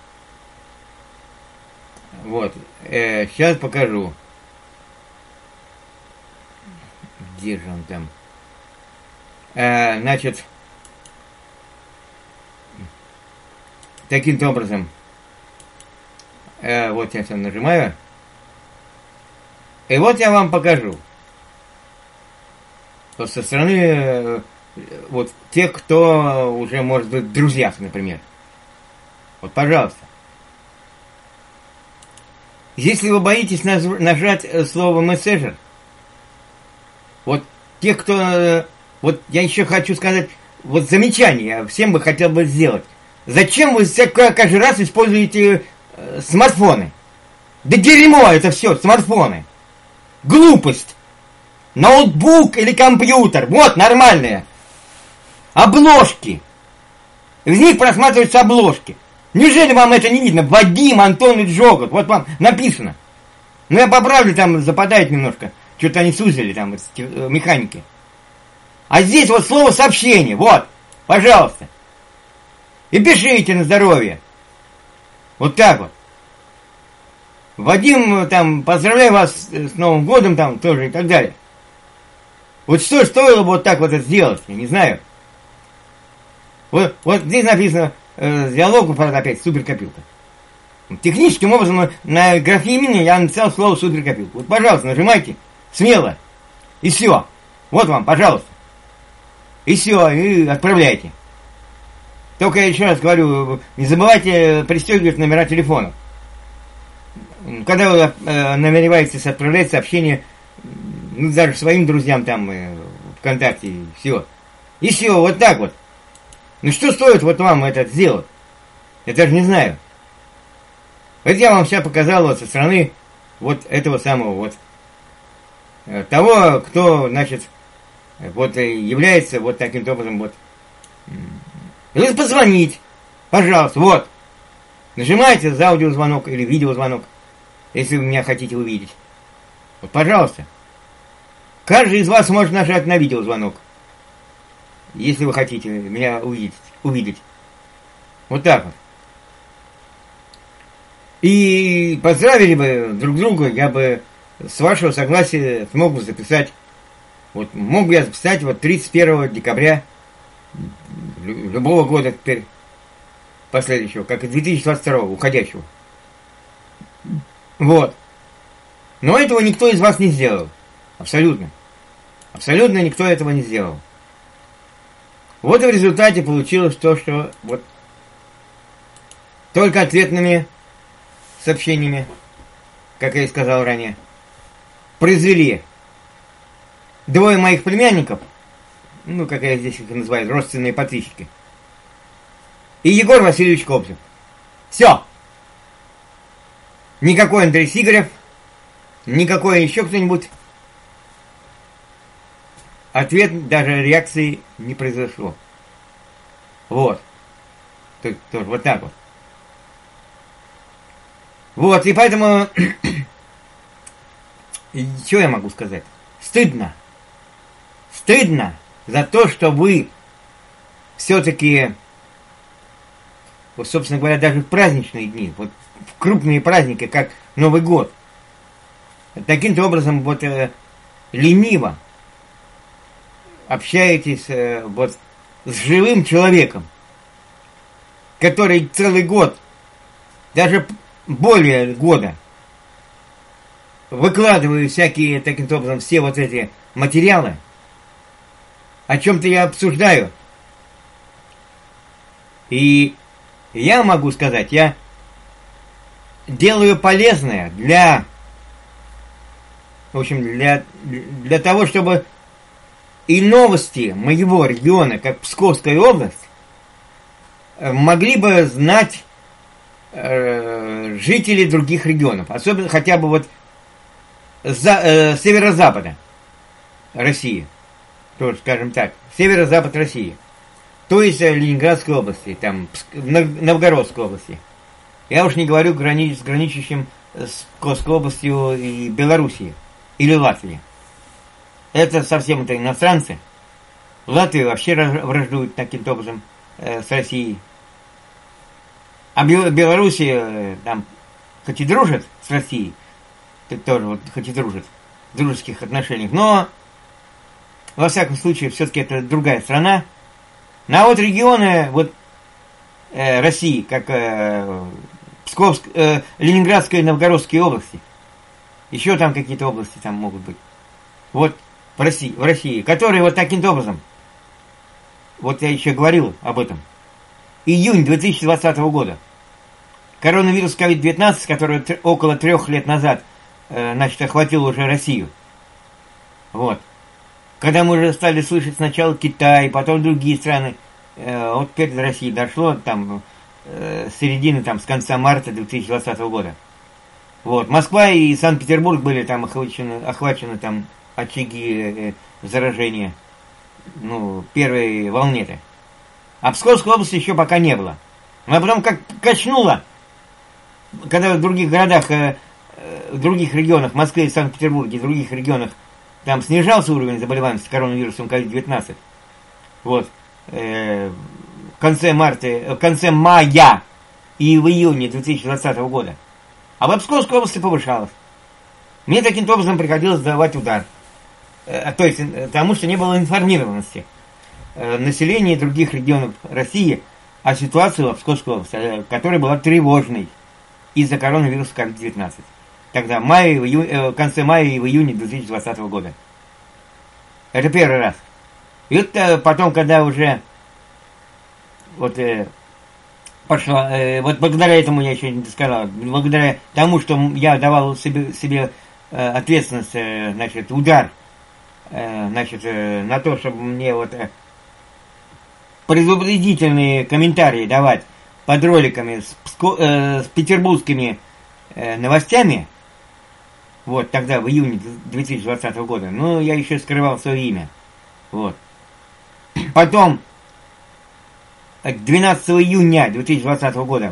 Вот. Сейчас покажу. Где же он там? Значит, таким-то образом. Вот я сейчас нажимаю. И вот я вам покажу. Вот со стороны вот тех, кто уже может быть в друзьях, например. Вот, пожалуйста. Если вы боитесь нажать слово мессенджер, вот те, кто... Вот я еще хочу сказать, вот замечание всем бы хотел бы сделать. Зачем вы каждый раз используете смартфоны? Да дерьмо это все, смартфоны. Глупость. Ноутбук или компьютер. Вот, нормальные. Обложки. В них просматриваются обложки. Неужели вам это не видно? Вадим Антонович Жогов. Вот вам написано. Ну, я поправлю, там западает немножко. Что-то они сузили там, механики. А здесь вот слово сообщение. Вот, пожалуйста. И пишите на здоровье. Вот так вот. Вадим, там, поздравляю вас с Новым годом, там, тоже и так далее. Вот что стоило бы вот так вот это сделать, я не знаю. Вот здесь написано, диалогу, опять, суперкопилка. Техническим образом на графе имени я написал слово суперкопилка. Вот, пожалуйста, нажимайте, смело. И все. Вот вам, пожалуйста. И все, и отправляйте. Только я еще раз говорю, не забывайте пристегивать номера телефонов. Когда вы намереваетесь отправлять сообщение, ну, даже своим друзьям там, ВКонтакте, все. И все, вот так вот. Ну, что стоит вот вам это сделать? Я даже не знаю. Вот я вам сейчас показал вот со стороны вот этого самого вот того, кто, значит, вот является вот таким образом вот. Или позвонить, пожалуйста, вот. Нажимайте за аудиозвонок или видеозвонок, если вы меня хотите увидеть. Вот, пожалуйста. Каждый из вас может нажать на видеозвонок, если вы хотите меня увидеть. Вот так вот. И поздравили бы друг друга, я бы с вашего согласия смог бы записать. Вот мог бы я записать вот 31 декабря любого года теперь последующего, как и 2022 уходящего. Вот. Но этого никто из вас не сделал. Абсолютно. Абсолютно никто этого не сделал. Вот и в результате получилось то, что вот только ответными сообщениями, как я и сказал ранее, произвели двое моих племянников, ну, как я здесь их называю, родственные подписчики, и Егор Васильевич Кобзев. Все. Никакой Андрей Сигарев, никакой еще кто-нибудь. Ответ, даже реакции не произошло. Вот. Тоже вот так вот. Вот, и поэтому... Что я могу сказать? Стыдно. Стыдно за то, что вы все-таки, вот, собственно говоря, даже в праздничные дни, вот в крупные праздники, как Новый год, таким-то образом вот лениво общаетесь вот с живым человеком, который целый год, даже более года, выкладываю всякие, таким образом, все вот эти материалы, о чем-то я обсуждаю. И я могу сказать, я делаю полезное для, в общем, для того, чтобы и новости моего региона, как Псковская область, могли бы знать жители других регионов, особенно хотя бы вот северо-запада России, тоже, скажем так, северо-запад России, то есть Ленинградской области, там, Новгородской области. Я уж не говорю с граничащим с Псковской областью и Белоруссией или Латвией. Это совсем это иностранцы. Латвия вообще враждует таким образом с Россией. А Белоруссия там хоть и дружит с Россией, тоже вот хоть и дружит в дружеских отношениях, но во всяком случае все-таки это другая страна. А вот регионы вот России, как Ленинградская и Новгородская области, еще там какие-то области там могут быть. Вот в России, которые вот таким образом вот я еще говорил об этом, июнь 2020 года. Коронавирус COVID-19, который около 3 лет назад, значит, охватил уже Россию. Вот. Когда мы уже стали слышать сначала Китай, потом другие страны, вот теперь до России дошло там с середины, там, с конца марта 2020 года. Вот. Москва и Санкт-Петербург были там охвачены там очаги заражения, ну, первой волне-то. А Псковской области еще пока не было. А потом как качнуло, когда в других городах, в других регионах, в Москве и Санкт-Петербурге, в других регионах, там снижался уровень заболеваемости коронавирусом COVID-19. Вот. В конце мая и в июне 2020 года. А в Псковской области повышалось. Мне таким образом приходилось давать удар. То есть, потому что не было информированности населения других регионов России о ситуации в Псковской области, которая была тревожной из-за коронавируса COVID-19. Тогда в конце мая и в июне 2020 года. Это первый раз. И вот потом, когда уже вот пошла, вот благодаря этому я еще не сказал, благодаря тому, что я давал себе ответственность, значит, удар, значит, на то, чтобы мне вот предупредительные комментарии давать под роликами с петербургскими новостями, вот тогда, в июне 2020 года, ну, я еще скрывал свое имя, вот. Потом, 12 июня 2020 года,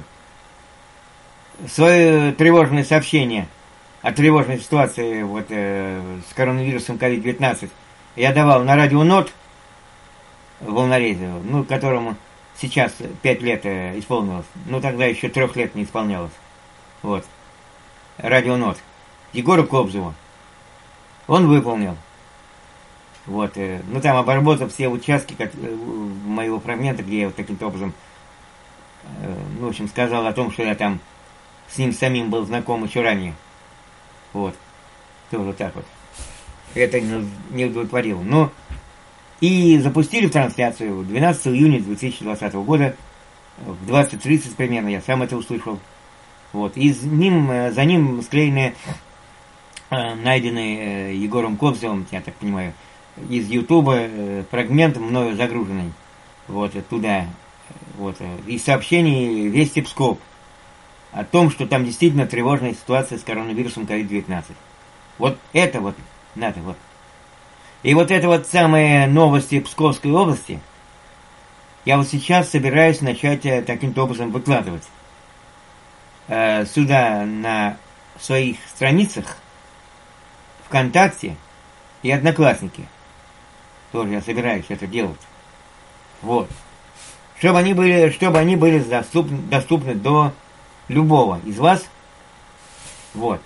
свое тревожное сообщение о тревожной ситуации вот, с коронавирусом COVID-19 я давал на радио НОТ волнорезе, ну, которому сейчас 5 лет исполнилось, ну, тогда еще 3 лет не исполнялось, вот, радио НОТ, Егору Кобзеву, он выполнил. Вот, ну там обработав все участки моего фрагмента, где я вот таким-то образом, ну, в общем, сказал о том, что я там с ним самим был знаком еще ранее. Вот, тоже вот так вот. Это не удовлетворило. Ну, и запустили в трансляцию 12 июня 2020 года, в 20:30 примерно, я сам это услышал. Вот, и за ним склеены, найденный Егором Кобзевым, я так понимаю, из Ютуба фрагмент мною загруженный вот туда, вот, и сообщений Вести Псков о том, что там действительно тревожная ситуация с коронавирусом COVID-19. Вот это вот надо вот. И вот это вот самые новости Псковской области я вот сейчас собираюсь начать таким-то образом выкладывать сюда на своих страницах ВКонтакте и Одноклассники. Тоже я собираюсь это делать. Вот. Чтобы они были доступны до любого из вас. Вот.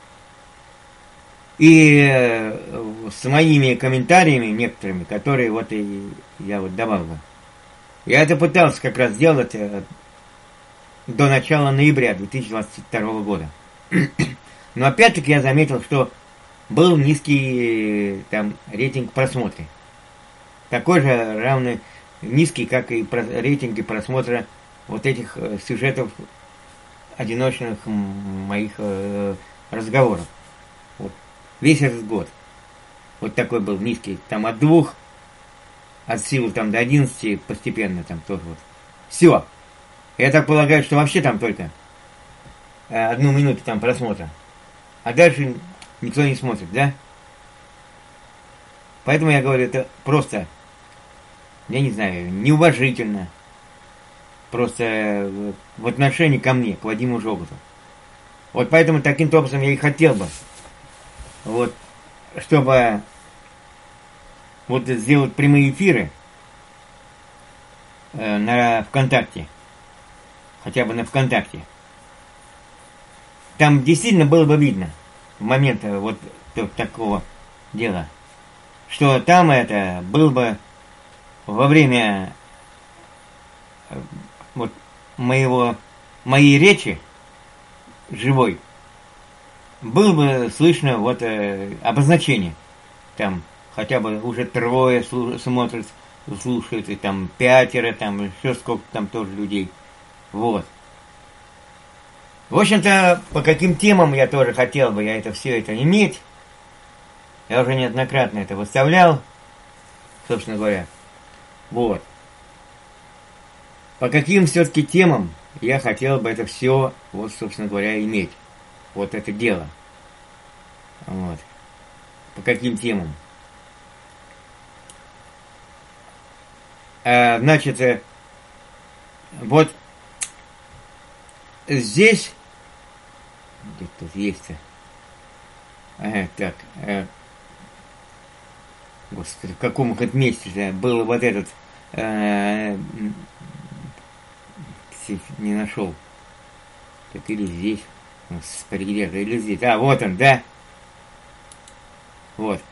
И с моими комментариями некоторыми, которые вот и я вот давал бы. Я это пытался как раз сделать до начала ноября 2022 года. Но опять-таки я заметил, что был низкий там рейтинг просмотра. Такой же равный низкий, как и рейтинги просмотра вот этих сюжетов одиночных моих разговоров. Вот. Весь этот год. Вот такой был низкий. Там от 2, от силы там до 11 постепенно там тоже вот. Все. Я так полагаю, что вообще там только 1 минуту там просмотра. А дальше никто не смотрит, да? Поэтому я говорю, это просто, я не знаю, неуважительно. Просто в отношении ко мне, к Вадиму Жогуту. Вот поэтому таким образом я и хотел бы, вот, чтобы вот сделать прямые эфиры на ВКонтакте. Хотя бы на ВКонтакте. Там действительно было бы видно в момент вот такого дела, что там это был бы во время вот моей речи живой, было бы слышно вот обозначение. Там хотя бы уже 3 смотрит, слушают, и там 5, там еще сколько там тоже людей. Вот. В общем-то, по каким темам я тоже хотел бы я все это иметь. Я уже неоднократно это выставлял, собственно говоря. Вот. По каким все-таки темам я хотел бы это все, вот, собственно говоря, иметь. Вот это дело. Вот. По каким темам. Значит, вот здесь, где тут есть-то? Так, господи, в каком месте было вот этот, не нашел. Так или здесь, господи, где-то, или здесь. Вот он, да. Вот.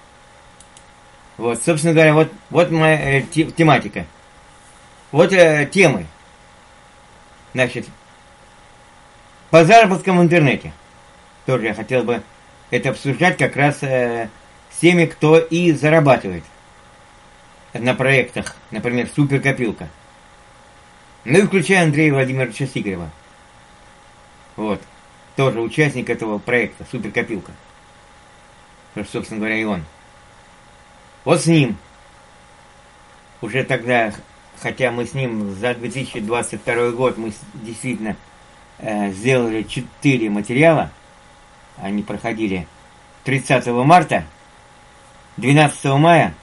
Вот, собственно говоря, вот моя тематика. Вот темы. Значит, по заработкам в интернете. Тоже я хотел бы это обсуждать как раз с теми, кто и зарабатывает на проектах, например, суперкопилка. Ну и включая Андрея Владимировича Сигарева. Вот. Тоже участник этого проекта, суперкопилка. Собственно говоря, и он. Вот с ним. Уже тогда, хотя мы с ним за 2022 год мы действительно сделали 4 материала. Они проходили 30 марта, 12 мая,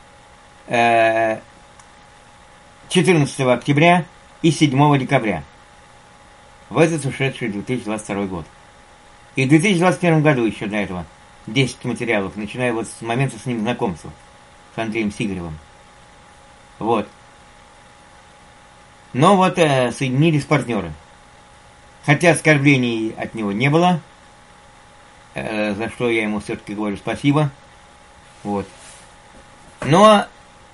14 октября и 7 декабря. В этот ушедший 2022 год. И в 2021 году еще до этого 10 материалов, начиная вот с момента с ним знакомства, с Андреем Сигаревым. Вот. Но вот соединились партнеры. Хотя оскорблений от него не было, за что я ему все-таки говорю спасибо. Вот. Но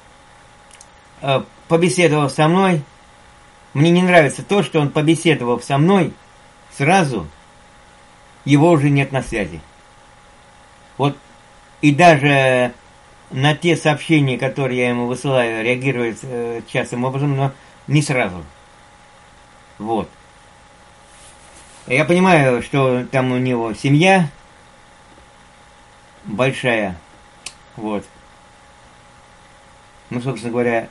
побеседовав со мной, мне не нравится то, что он, побеседовав со мной, сразу его уже нет на связи. Вот. И даже на те сообщения, которые я ему высылаю, реагирует частым образом, но не сразу. Вот. Я понимаю, что там у него семья большая. Вот. Ну, собственно говоря,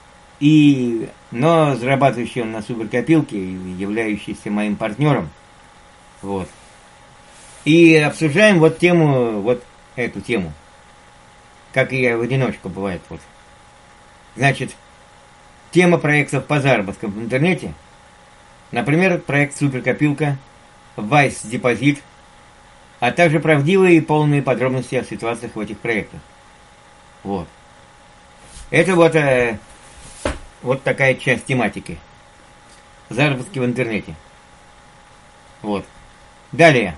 но зарабатывающий он на суперкопилке, являющийся моим партнером. Вот. И обсуждаем вот тему, вот эту тему. Как и я в одиночку бывает. Вот. Значит, тема проектов по заработкам в интернете. Например, проект суперкопилка, Vice депозит, а также правдивые и полные подробности о ситуациях в этих проектах. Вот. Это вот такая часть тематики. Заработки в интернете. Вот. Далее.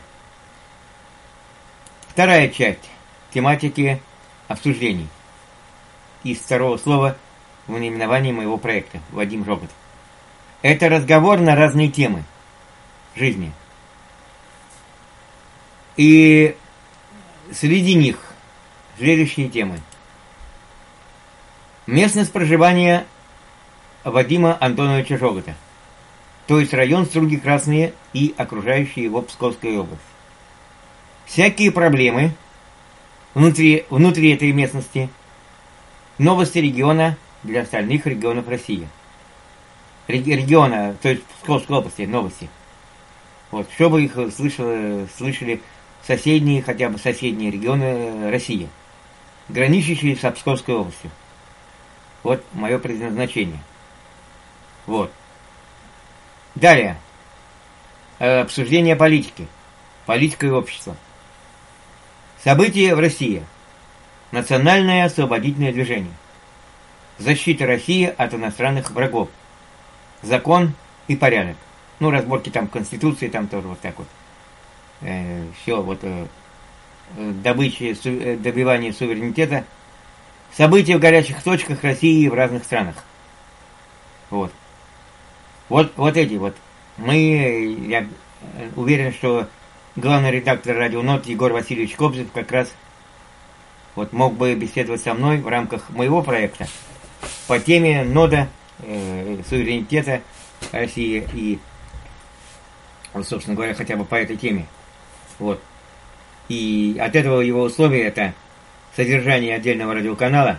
Вторая часть тематики обсуждений. Из второго слова в наименовании моего проекта. Вадим Жогот. Это разговор на разные темы жизни. И среди них следующие темы. Местность проживания Вадима Антоновича Жогота, то есть район Струги Красные и окружающая его Псковская область. Всякие проблемы внутри этой местности, новости региона для остальных регионов России. Региона, то есть Псковской области, новости. Вот, чтобы их слышали соседние, хотя бы соседние регионы России, граничащие с Псковской областью. Вот мое предназначение. Вот. Далее. Обсуждение политики. Политика и общество. События в России. Национальное освободительное движение. Защита России от иностранных врагов. Закон и порядок. Ну, разборки там Конституции, там тоже вот так вот. Все, вот добивание суверенитета. События в горячих точках России и в разных странах. Вот. Вот эти вот. Я уверен, что главный редактор Радио Нот Егор Васильевич Кобзев как раз вот мог бы беседовать со мной в рамках моего проекта по теме нода, суверенитета России и, вот, собственно говоря, хотя бы по этой теме. Вот. И от этого его условия это содержание отдельного радиоканала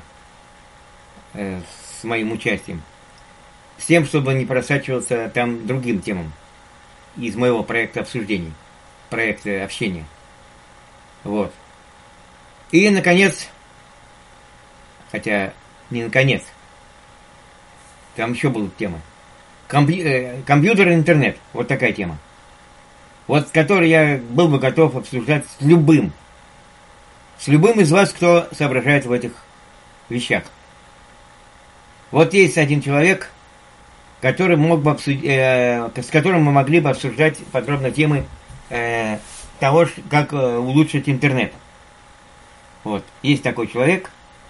с моим участием, с тем, чтобы не просачивался там другим темам из моего проекта обсуждений, проекта общения. Вот. И, наконец, хотя не наконец, там еще будут темы. Компьютер и интернет. Вот такая тема. Вот которую я был бы готов обсуждать с любым из вас, кто соображает в этих вещах. Вот есть один человек, который мог бы с которым мы могли бы обсуждать подробно темы того, как улучшить интернет. Вот. Есть такой человек,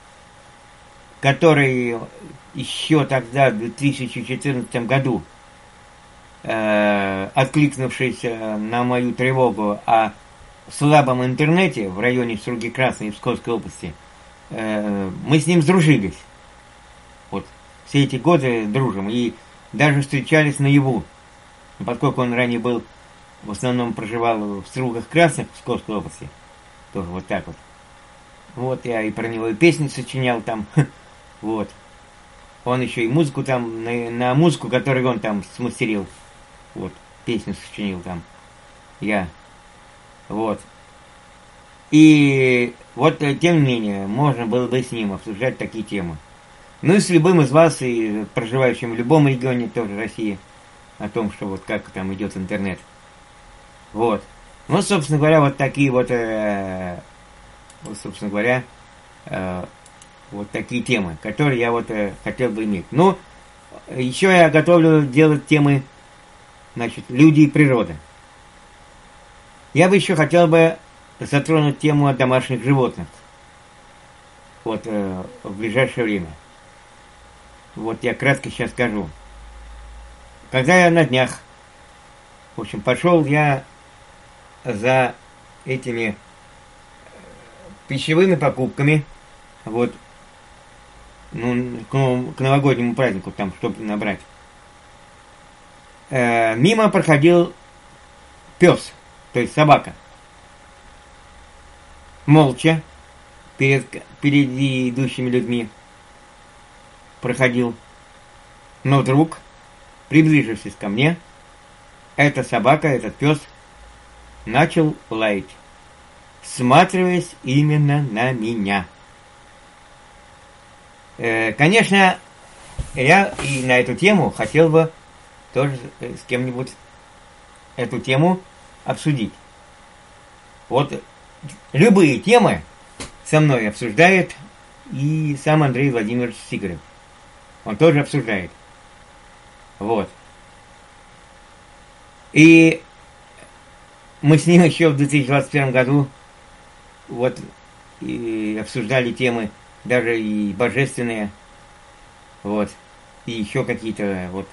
который еще тогда, в 2014 году, откликнувшись на мою тревогу о слабом интернете в районе Струги Красной и Псковской области, мы с ним сдружились. Вот. Все эти годы дружим и даже встречались наяву. Поскольку он ранее был, в основном проживал в Стругах Красных в Псковской области. Тоже вот так вот. Вот я и про него и песни сочинял там. Вот. Он еще и музыку там, на музыку, которую он там смастерил. Вот, песню сочинил там. Я. Вот. И вот, тем не менее, можно было бы с ним обсуждать такие темы. Ну и с любым из вас, и проживающим в любом регионе тоже России, о том, что вот как там идет интернет. Вот. Ну, собственно говоря, вот такие вот, собственно говоря, вот такие темы, которые я вот хотел бы иметь. Ну, еще я готовлю делать темы, значит, люди и природа. Я бы еще хотел бы затронуть тему домашних животных. Вот, в ближайшее время. Вот я кратко сейчас скажу. Когда я на днях, в общем, пошел я за этими пищевыми покупками, вот, ну, к новогоднему празднику там, чтобы набрать. Мимо проходил пес, то есть собака. Молча, впереди идущими людьми проходил. Но вдруг, приближившись ко мне, эта собака, этот пес, начал лаять, всматриваясь именно на меня. Конечно, я и на эту тему хотел бы тоже с кем-нибудь эту тему обсудить. Вот любые темы со мной обсуждает и сам Андрей Владимирович Сигарев. Он тоже обсуждает. Вот. И мы с ним еще в 2021 году вот и обсуждали темы даже и божественные, вот, и еще какие-то, вот.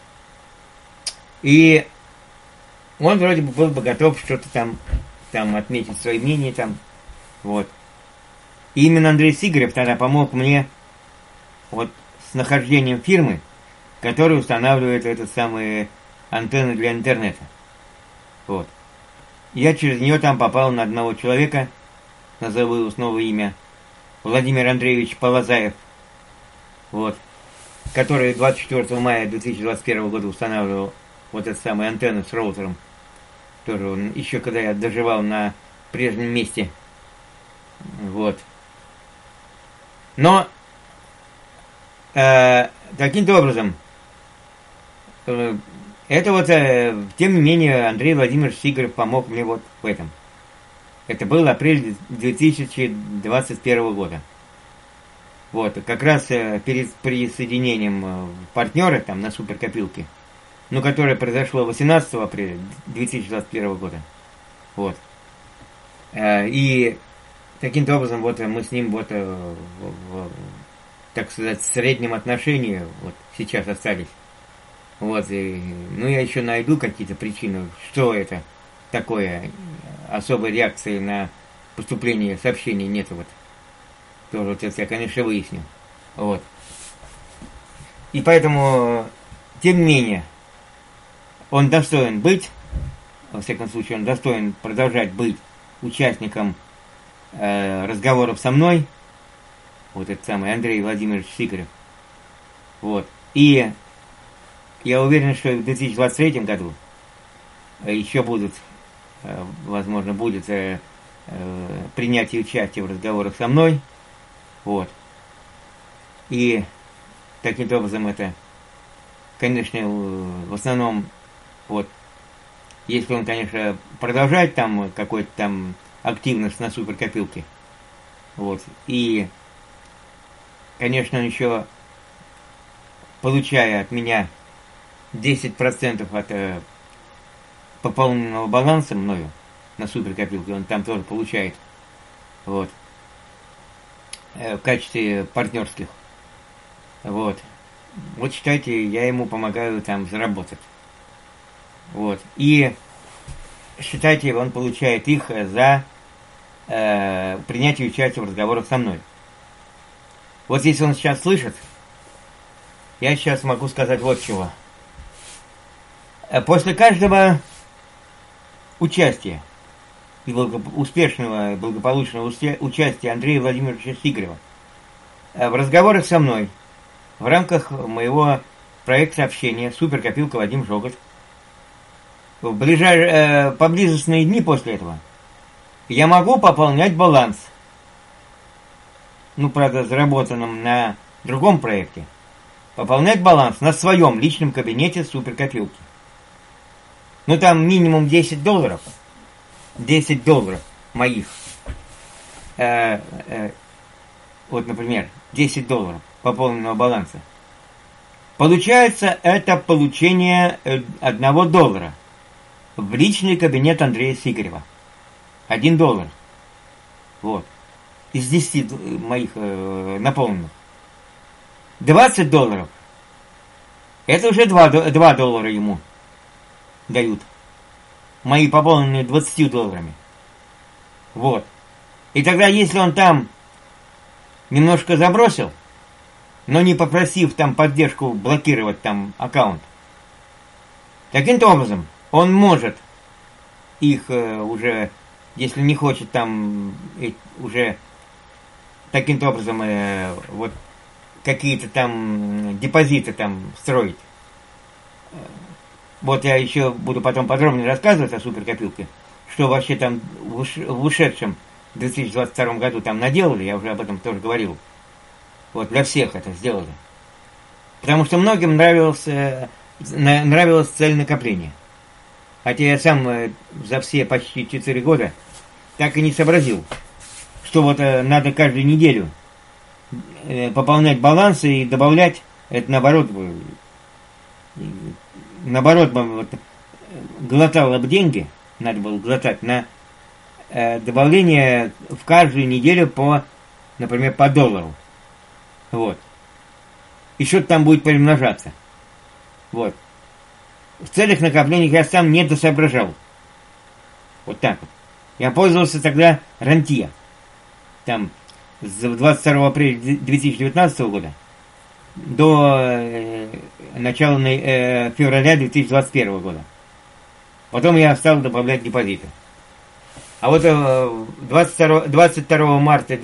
И он вроде бы был бы готов что-то там отметить свое мнение, там, вот. И именно Андрей Сигарев тогда помог мне вот с нахождением фирмы, которая устанавливает этот самый антенны для интернета. Вот. Я через нее там попал на одного человека, назову его снова имя, Владимир Андреевич Полозаев, вот, который 24 мая 2021 года устанавливал вот эту самую антенну с роутером. Тоже он, еще когда я доживал на прежнем месте. Вот. Но таким-то образом, это вот, тем не менее, Андрей Владимирович Сигарев помог мне вот в этом. Это был апрель 2021 года. Вот, как раз перед присоединением партнера там на суперкопилке, ну, которое произошло 18 апреля 2021 года. Вот. И таким-то образом вот мы с ним вот так сказать, в среднем отношении вот сейчас остались. Вот, и, ну, я еще найду какие-то причины, что это такое, особой реакции на поступление сообщений нет, вот. Тоже вот это я, конечно, выясню. Вот. И поэтому, тем не менее, он достоин быть, во всяком случае, он достоин продолжать быть участником разговоров со мной, вот этот самый Андрей Владимирович Сикарев. Вот. И я уверен, что в 2023 году еще будут, возможно, будет принятие участия в разговорах со мной. Вот. И таким образом это, конечно, в основном, вот, если он, конечно, продолжает там какой-то там активность на суперкопилке, вот, и, конечно, еще получая от меня 10% от пополненного баланса мною на суперкопилке, он там тоже получает, вот, в качестве партнерских. Вот. Вот считайте, я ему помогаю там заработать. Вот. И считайте, он получает их за принятие участия в разговорах со мной. Вот если он сейчас слышит, я сейчас могу сказать вот чего. После каждого участия и успешного и благополучного участия Андрея Владимировича Сикарева в разговорах со мной в рамках моего проекта общения «Суперкопилка Вадим Жогот» в поблизостные дни после этого я могу пополнять баланс. Ну, правда, заработанном на другом проекте. Пополнять баланс на своем личном кабинете суперкопилки. Ну, там минимум $10. $10 моих. Вот, например, $10 пополненного баланса. Получается, это получение $1 в личный кабинет Андрея Сикарева. $1. Вот. Из 10 моих наполненных. $20 это уже $2 ему дают. Мои пополненные $20. Вот. И тогда, если он там немножко забросил, но не попросив там поддержку блокировать там аккаунт, таким-то образом он может их уже, если не хочет там уже таким-то образом вот какие-то там депозиты там строить. Вот я еще буду потом подробнее рассказывать о суперкопилке, что вообще там в ушедшем 2022 году там наделали, я уже об этом тоже говорил. Вот для всех это сделали. Потому что многим нравилась цель накопления. Хотя я сам за все почти 4 года так и не сообразил, что вот надо каждую неделю пополнять балансы и добавлять, это наоборот вот, глотало бы деньги, надо было глотать на добавление в каждую неделю по, например, по $1. Вот. И что-то там будет перемножаться. Вот. В целях накопления я сам не досоображал. Вот так вот. Я пользовался тогда рантье. Там с 22 апреля 2019 года до начала февраля 2021 года. Потом я стал добавлять депозиты. А вот 22 марта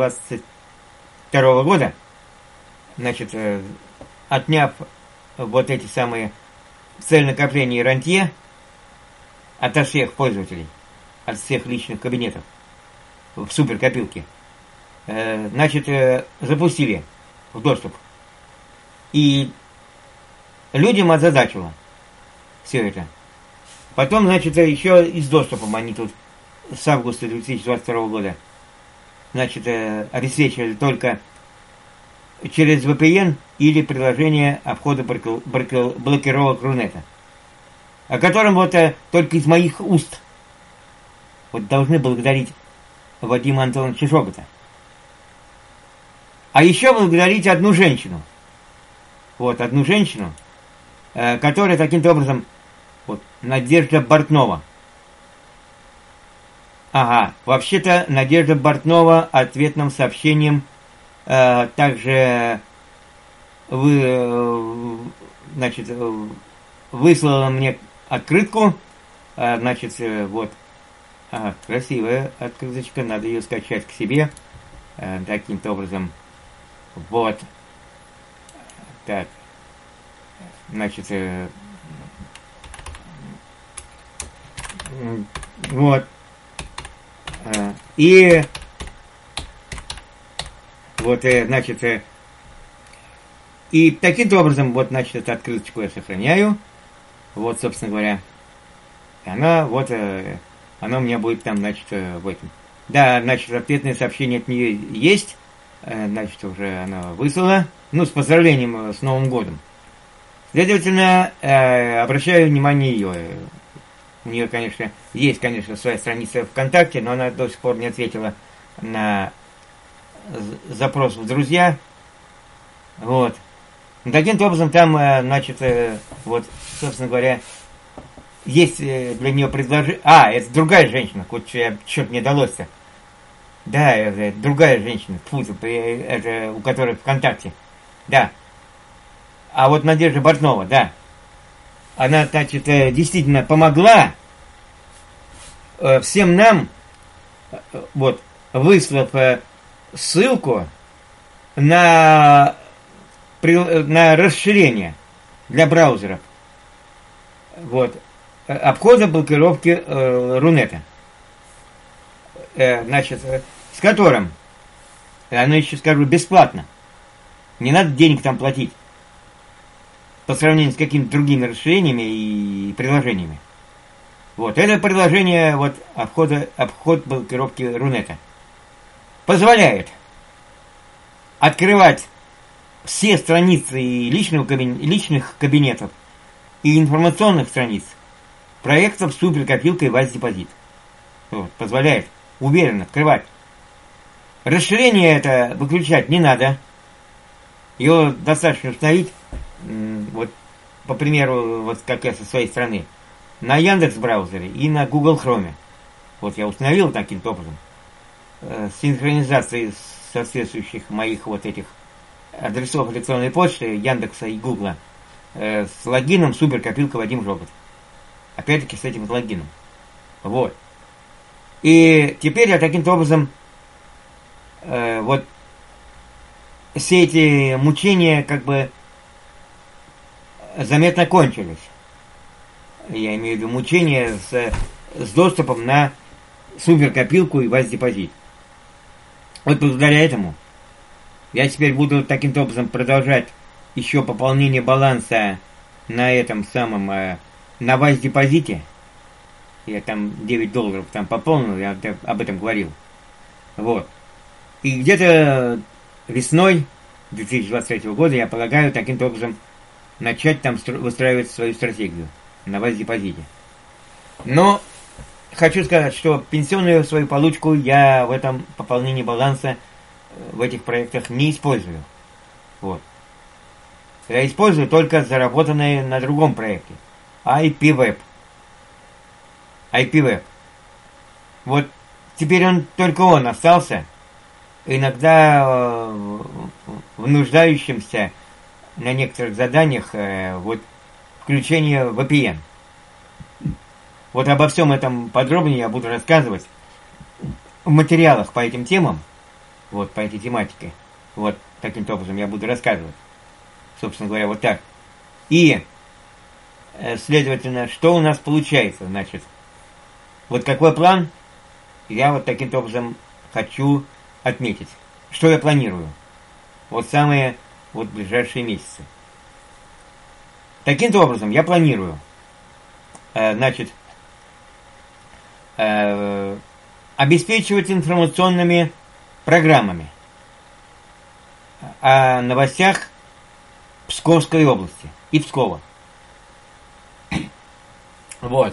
2022 года, значит, отняв вот эти самые цель накопления и рантье от всех пользователей, от всех личных кабинетов в суперкопилке, значит, запустили в доступ. И людям озадачило все это. Потом, значит, еще и с доступом они тут с августа 2022 года, значит, обеспечивали только через VPN или приложение обхода блокировок Рунета, о котором вот только из моих уст вот должны благодарить Вадима Антоновича Жогота. А еще благодарить одну женщину. Вот, одну женщину, которая таким-то образом, вот, Надежда Бортнова. Ага, вообще-то Надежда Бортнова ответным сообщением также значит, выслала мне открытку, значит, вот, красивая открыточка, надо ее скачать к себе, таким-то образом, вот, так, значит, вот, и вот, значит, и таким-то образом, вот, значит, эту открыточку я сохраняю, вот, собственно говоря, и она, вот, она у меня будет там, значит, в этом. Да, значит, ответное сообщение от нее есть, значит, уже она выслала, ну, с поздравлением с Новым годом. Следовательно, обращаю внимание ее. У нее, конечно, есть, конечно, своя страница ВКонтакте, но она до сих пор не ответила на запрос в друзья. Вот. Таким образом, там, значит, вот, собственно говоря, есть для нее предложение... это другая женщина, хоть черт не далось-то. Да, это другая женщина, это у которой ВКонтакте. Да. А вот Надежда Бортнова, да. Она, значит, действительно помогла всем нам, вот, выслав ссылку на расширение для браузеров. Вот. Обхода блокировки Рунета. Значит, с которым, оно еще скажу, бесплатно. Не надо денег там платить. По сравнению с какими-то другими расширениями и приложениями. Вот. Это приложение, вот, обход блокировки Рунета. Позволяет открывать все страницы личных кабинетов и информационных страниц проектов с суперкопилкой WASDepozit. Вот, позволяет уверенно открывать. Расширение это выключать не надо. Его достаточно установить, вот, по примеру, вот как я со своей стороны, на Яндекс браузере и на Google Chrome. Вот я установил таким образом. Синхронизацией соответствующих моих вот этих адресов электронной почты Яндекса и Гугла с логином суперкопилка Вадим Жогот. Опять-таки с этим логином. Вот. И теперь я таким образом вот все эти мучения как бы заметно кончились. Я имею в виду мучения с доступом на суперкопилку и WASDepozit. Вот благодаря этому я теперь буду таким образом продолжать еще пополнение баланса на этом самом, на WASDepozit. Я там $9 там пополнил, я об этом говорил. Вот. И где-то весной 2023 года, я полагаю, таким образом начать там выстраивать свою стратегию на WASDepozit. Но хочу сказать, что пенсионную свою получку я в этом пополнении баланса в этих проектах не использую. Вот. Я использую только заработанные на другом проекте. IPWeb. Вот теперь только он остался. Иногда в нуждающемся на некоторых заданиях вот включение VPN. Вот обо всем этом подробнее я буду рассказывать в материалах по этим темам, вот по этой тематике. Вот таким образом я буду рассказывать. Собственно говоря, вот так. И, следовательно, что у нас получается, значит. Вот какой план я вот таким образом хочу отметить. Что я планирую? Вот самые вот ближайшие месяцы. Таким образом я планирую, значит, обеспечивать информационными программами о новостях Псковской области и Пскова. Вот.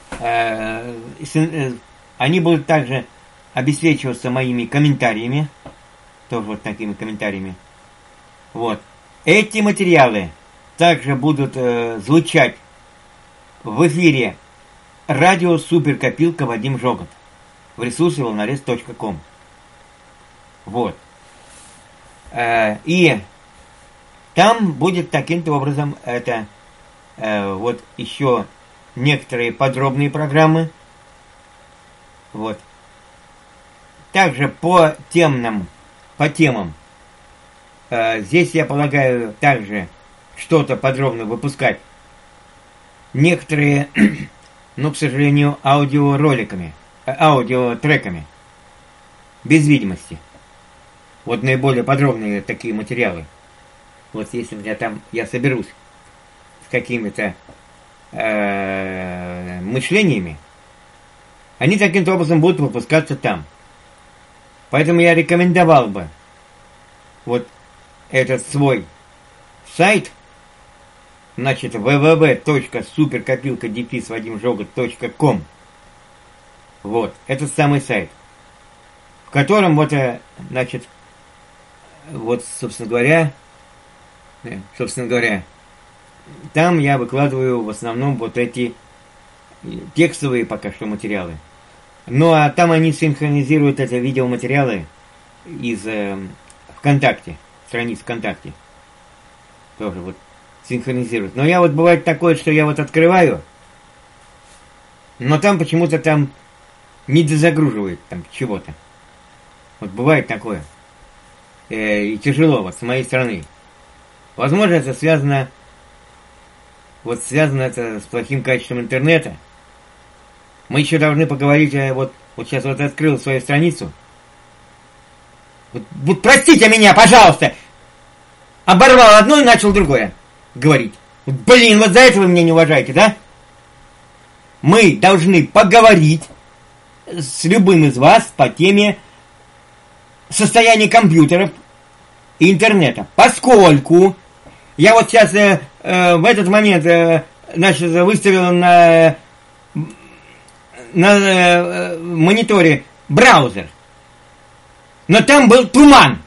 Они будут также обеспечиваться моими комментариями, тоже вот такими комментариями. Вот. Эти материалы также будут звучать в эфире радио Суперкопилка Вадим Жогот в ресурсе волнорез.ком. Вот. И там будет таким-то образом это вот еще некоторые подробные программы. Вот. Также по темам, здесь я полагаю также что-то подробно выпускать. Некоторые, но, к сожалению, аудиотреками, без видимости. Вот наиболее подробные такие материалы. Вот если у меня там, я соберусь с какими-то мышлениями, они таким-то образом будут выпускаться там. Поэтому я рекомендовал бы вот этот свой сайт, значит, www.superkopilka-vadimjogurt.com. Вот, этот самый сайт, в котором вот, значит, вот, собственно говоря, там я выкладываю в основном вот эти текстовые пока что материалы. Ну, а там они синхронизируют эти видеоматериалы из ВКонтакте, страниц ВКонтакте. Тоже вот синхронизируют. Но я вот бывает такое, что я вот открываю, но там почему-то там не дозагруживает там чего-то. Вот бывает такое. И тяжело вот с моей стороны. Возможно, это связано это с плохим качеством интернета. Мы еще должны поговорить, вот сейчас вот открыл свою страницу. Вот простите меня, пожалуйста! Оборвал одно и начал другое говорить. Блин, вот за это вы меня не уважаете, да? Мы должны поговорить с любым из вас по теме состояния компьютеров и интернета. Поскольку я вот сейчас в этот момент значит, выставил на мониторе браузер. Но там был туман.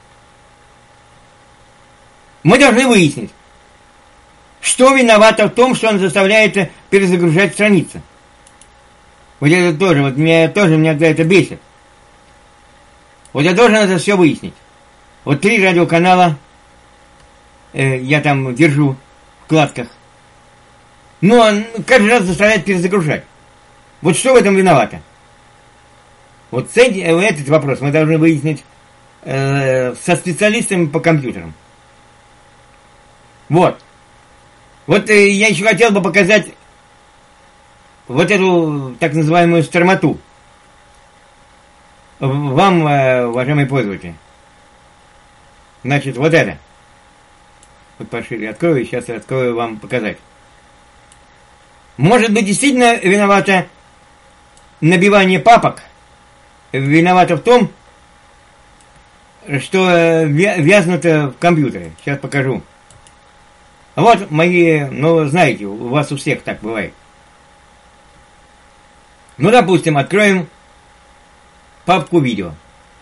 Мы должны выяснить, что виновато в том, что он заставляет перезагружать страницы. Вот это тоже, вот меня за это бесит. Вот я должен это все выяснить. Вот 3 радиоканала я там держу в вкладках. Но он каждый раз заставляет перезагружать. Вот что в этом виновато? Вот этот вопрос мы должны выяснить со специалистами по компьютерам. Вот. Вот я еще хотел бы показать вот эту так называемую стармоту. Вам, уважаемые пользователи. Значит, вот это. Вот пошире открою, сейчас я открою вам показать. Может быть, действительно виновато набивание папок, виновато в том, что вязнуто в компьютере. Сейчас покажу. Вот мои, ну, знаете, у вас у всех так бывает. Ну, допустим, откроем папку видео.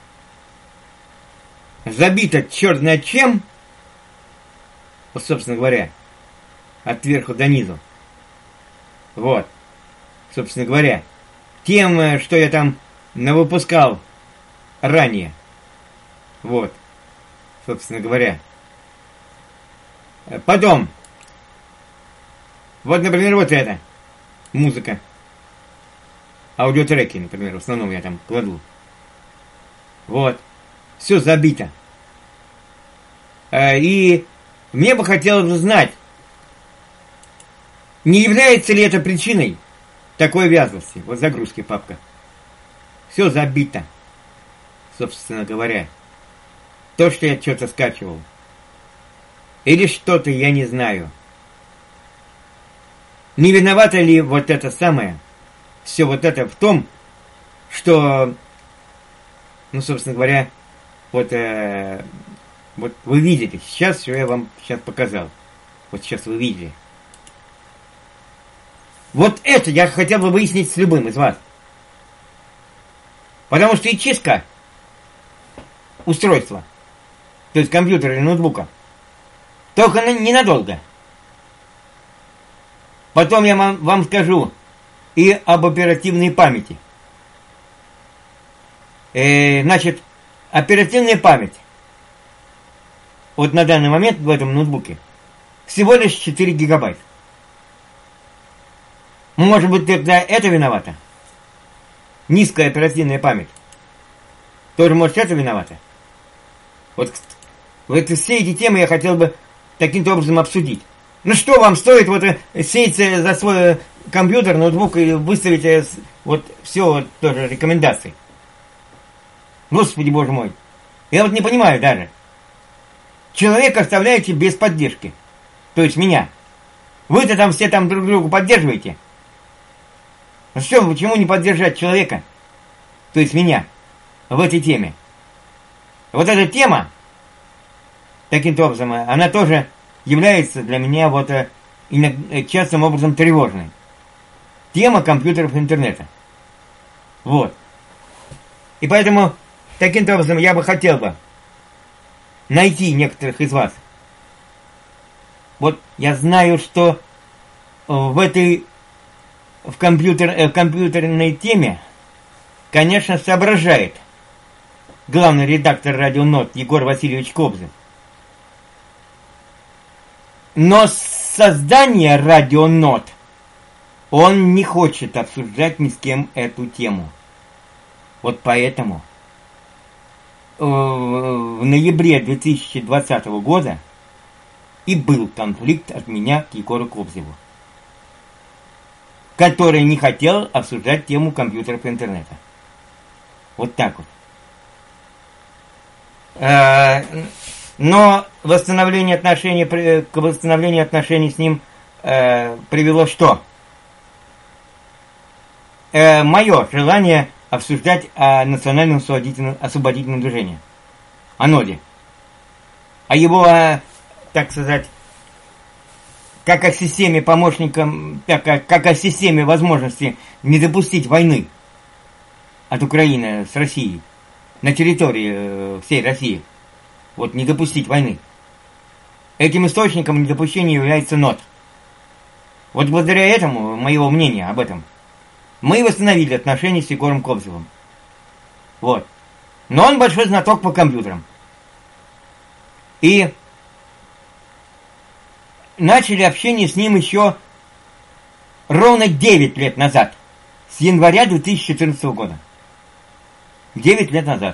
Забито черт знает чем, вот, собственно говоря, от верху до низу. Вот, собственно говоря, тем, что я там навыпускал ранее. Вот, собственно говоря. Потом, вот, например, вот это, музыка. Аудиотреки, например, в основном я там кладу. Вот, все забито. И мне бы хотелось знать, не является ли это причиной такой вязкости? Вот загрузки папка. Все забито, собственно говоря. То, что я что-то скачивал. Или что-то, я не знаю. Не виновато ли вот это самое, все вот это в том, что, ну, собственно говоря, вот вы видите, сейчас, что я вам сейчас показал. Вот сейчас вы видели. Вот это я хотел бы выяснить с любым из вас. Потому что и чистка устройства, то есть компьютера или ноутбука, только ненадолго. Потом я вам скажу и об оперативной памяти. Значит, оперативная память вот на данный момент в этом ноутбуке всего лишь 4 гигабайта. Может быть, тогда это виновато? Низкая оперативная память. Тоже, может, это виновато? Вот все эти темы я хотел бы таким-то образом обсудить. Ну что вам стоит вот сесть за свой компьютер, ноутбук и выставить вот все вот тоже рекомендации? Господи, боже мой. Я вот не понимаю даже. Человека оставляете без поддержки. То есть меня. Вы-то там все там друг друга поддерживаете. Ну что, почему не поддержать человека? То есть меня. В этой теме. Вот эта тема, таким-то образом, она тоже является для меня вот частым образом тревожной. Тема компьютеров и интернета. Вот. И поэтому, таким-то образом, я бы хотел бы найти некоторых из вас. Вот я знаю, что в компьютерной теме, конечно, соображает главный редактор «Радио Нот» Егор Васильевич Кобзев. Но создание «Радио Нот» он не хочет обсуждать ни с кем эту тему. Вот поэтому в ноябре 2020 года и был конфликт от меня к Егору Кобзеву, который не хотел обсуждать тему компьютеров и интернета. Вот так вот. Но к восстановлению отношений с ним привело что? Мое желание обсуждать о национальном освободительном движении, о НОДе, о его, так сказать, как о системе помощникам, как о системе возможности не допустить войны от Украины с Россией на территории всей России. Вот не допустить войны. Этим источником недопущения является НОТ. Вот благодаря этому, моего мнения об этом, мы восстановили отношения с Егором Кобзевым. Вот. Но он большой знаток по компьютерам. И начали общение с ним еще ровно 9 лет назад. С января 2014 года. 9 лет назад.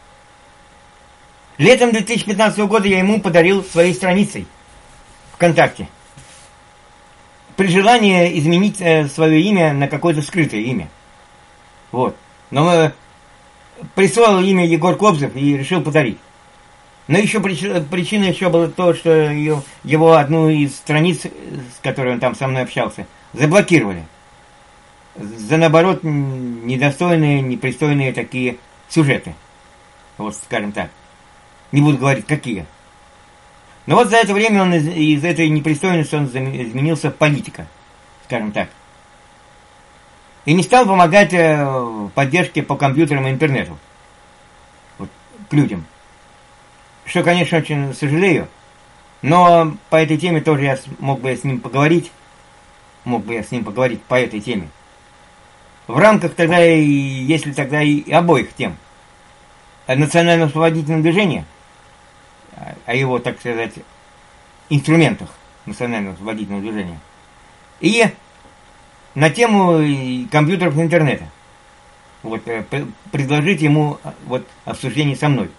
Летом 2015 года я ему подарил своей страницей ВКонтакте. При желании изменить свое имя на какое-то скрытое имя. Вот. Но присвоил имя Егор Кобзев и решил подарить. Но еще причина еще была то, что его одну из страниц, с которой он там со мной общался, заблокировали. За, наоборот, недостойные, непристойные такие сюжеты. Вот, скажем так. Не буду говорить, какие. Но вот за это время он из этой непристойности он изменился в политика, скажем так. И не стал помогать в поддержке по компьютерам и интернету. Вот, к людям. Что, конечно, очень сожалею. Но по этой теме тоже я мог бы с ним поговорить. Мог бы я с ним поговорить по этой теме. В рамках тогда, если тогда и обоих тем. О национальном освободительном движении, о его, так сказать, инструментах национального освободительного движения. И на тему компьютеров и интернета. Вот, предложить ему вот, обсуждение со мной.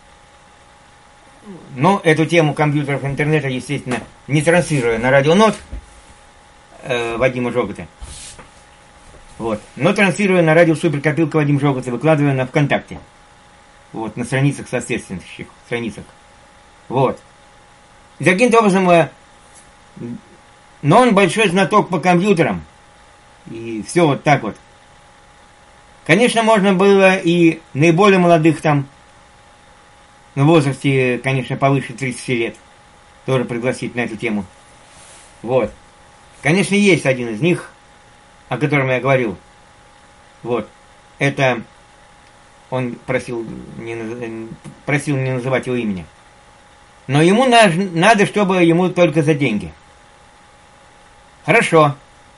Но эту тему компьютеров и интернета, естественно, не транслируя на Радио Нот Вадима Жогота. Вот. Но транслируя на радио Суперкопилка Вадим Жогот и выкладывая на ВКонтакте. Вот, на страницах соответствующих страницах. Вот. И таким образом, но он большой знаток по компьютерам. И все вот так вот. Конечно, можно было и наиболее молодых там, в возрасте, конечно, повыше 30 лет, тоже пригласить на эту тему. Вот. Конечно, есть один из них, о котором я говорил. Вот. Это он просил не называть его имени. Но ему надо, чтобы ему только за деньги. Хорошо.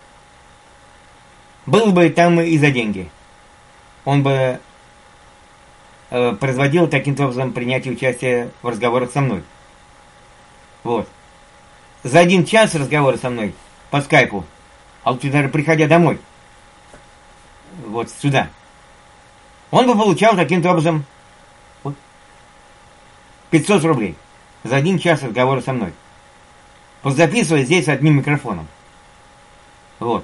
Был бы там и за деньги. Он бы производил таким образом принятие участия в разговорах со мной. Вот. За 1 час разговора со мной по скайпу, а лучше даже приходя домой, вот сюда, он бы получал таким образом вот, 500 рублей за 1 час разговора со мной. Вот записывая здесь одним микрофоном. Вот.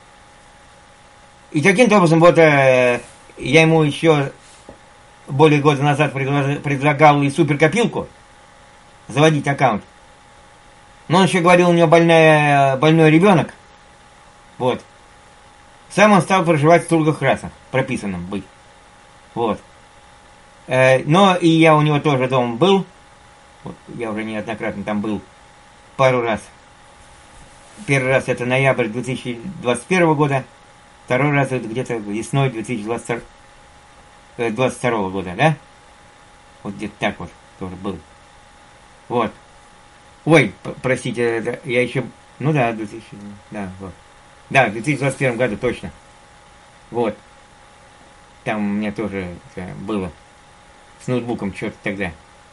И таким образом, вот я ему еще более года назад предлагал и суперкопилку заводить аккаунт. Но он еще говорил, у него больной ребенок. Вот. Сам он стал проживать в Стругах Красных, прописанным быть. Вот. Но и я у него тоже дома был. Вот, я уже неоднократно там был пару раз. Первый раз это ноябрь 2021 года. Второй раз это где-то весной 2022 года, да? Вот где-то так вот тоже был. Вот. Ой, простите, я еще... Ну да, 2000... Да, вот. Да, в 2021 году точно. Вот. Там у меня тоже было с ноутбуком что-то тогда.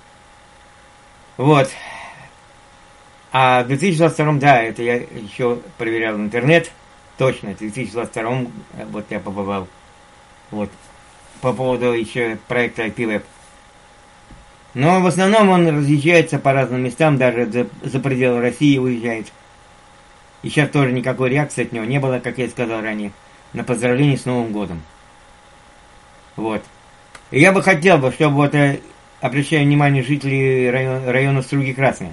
Вот. А в 2022, да, это я еще проверял интернет. Точно, в 2022 вот я побывал. Вот. По поводу еще проекта IPWeb. Но в основном он разъезжается по разным местам, даже за пределы России уезжает. И сейчас тоже никакой реакции от него не было, как я сказал ранее, на поздравление с Новым годом. Вот. И я бы хотел, чтобы вот, обращая внимание жителей района Струги Красные,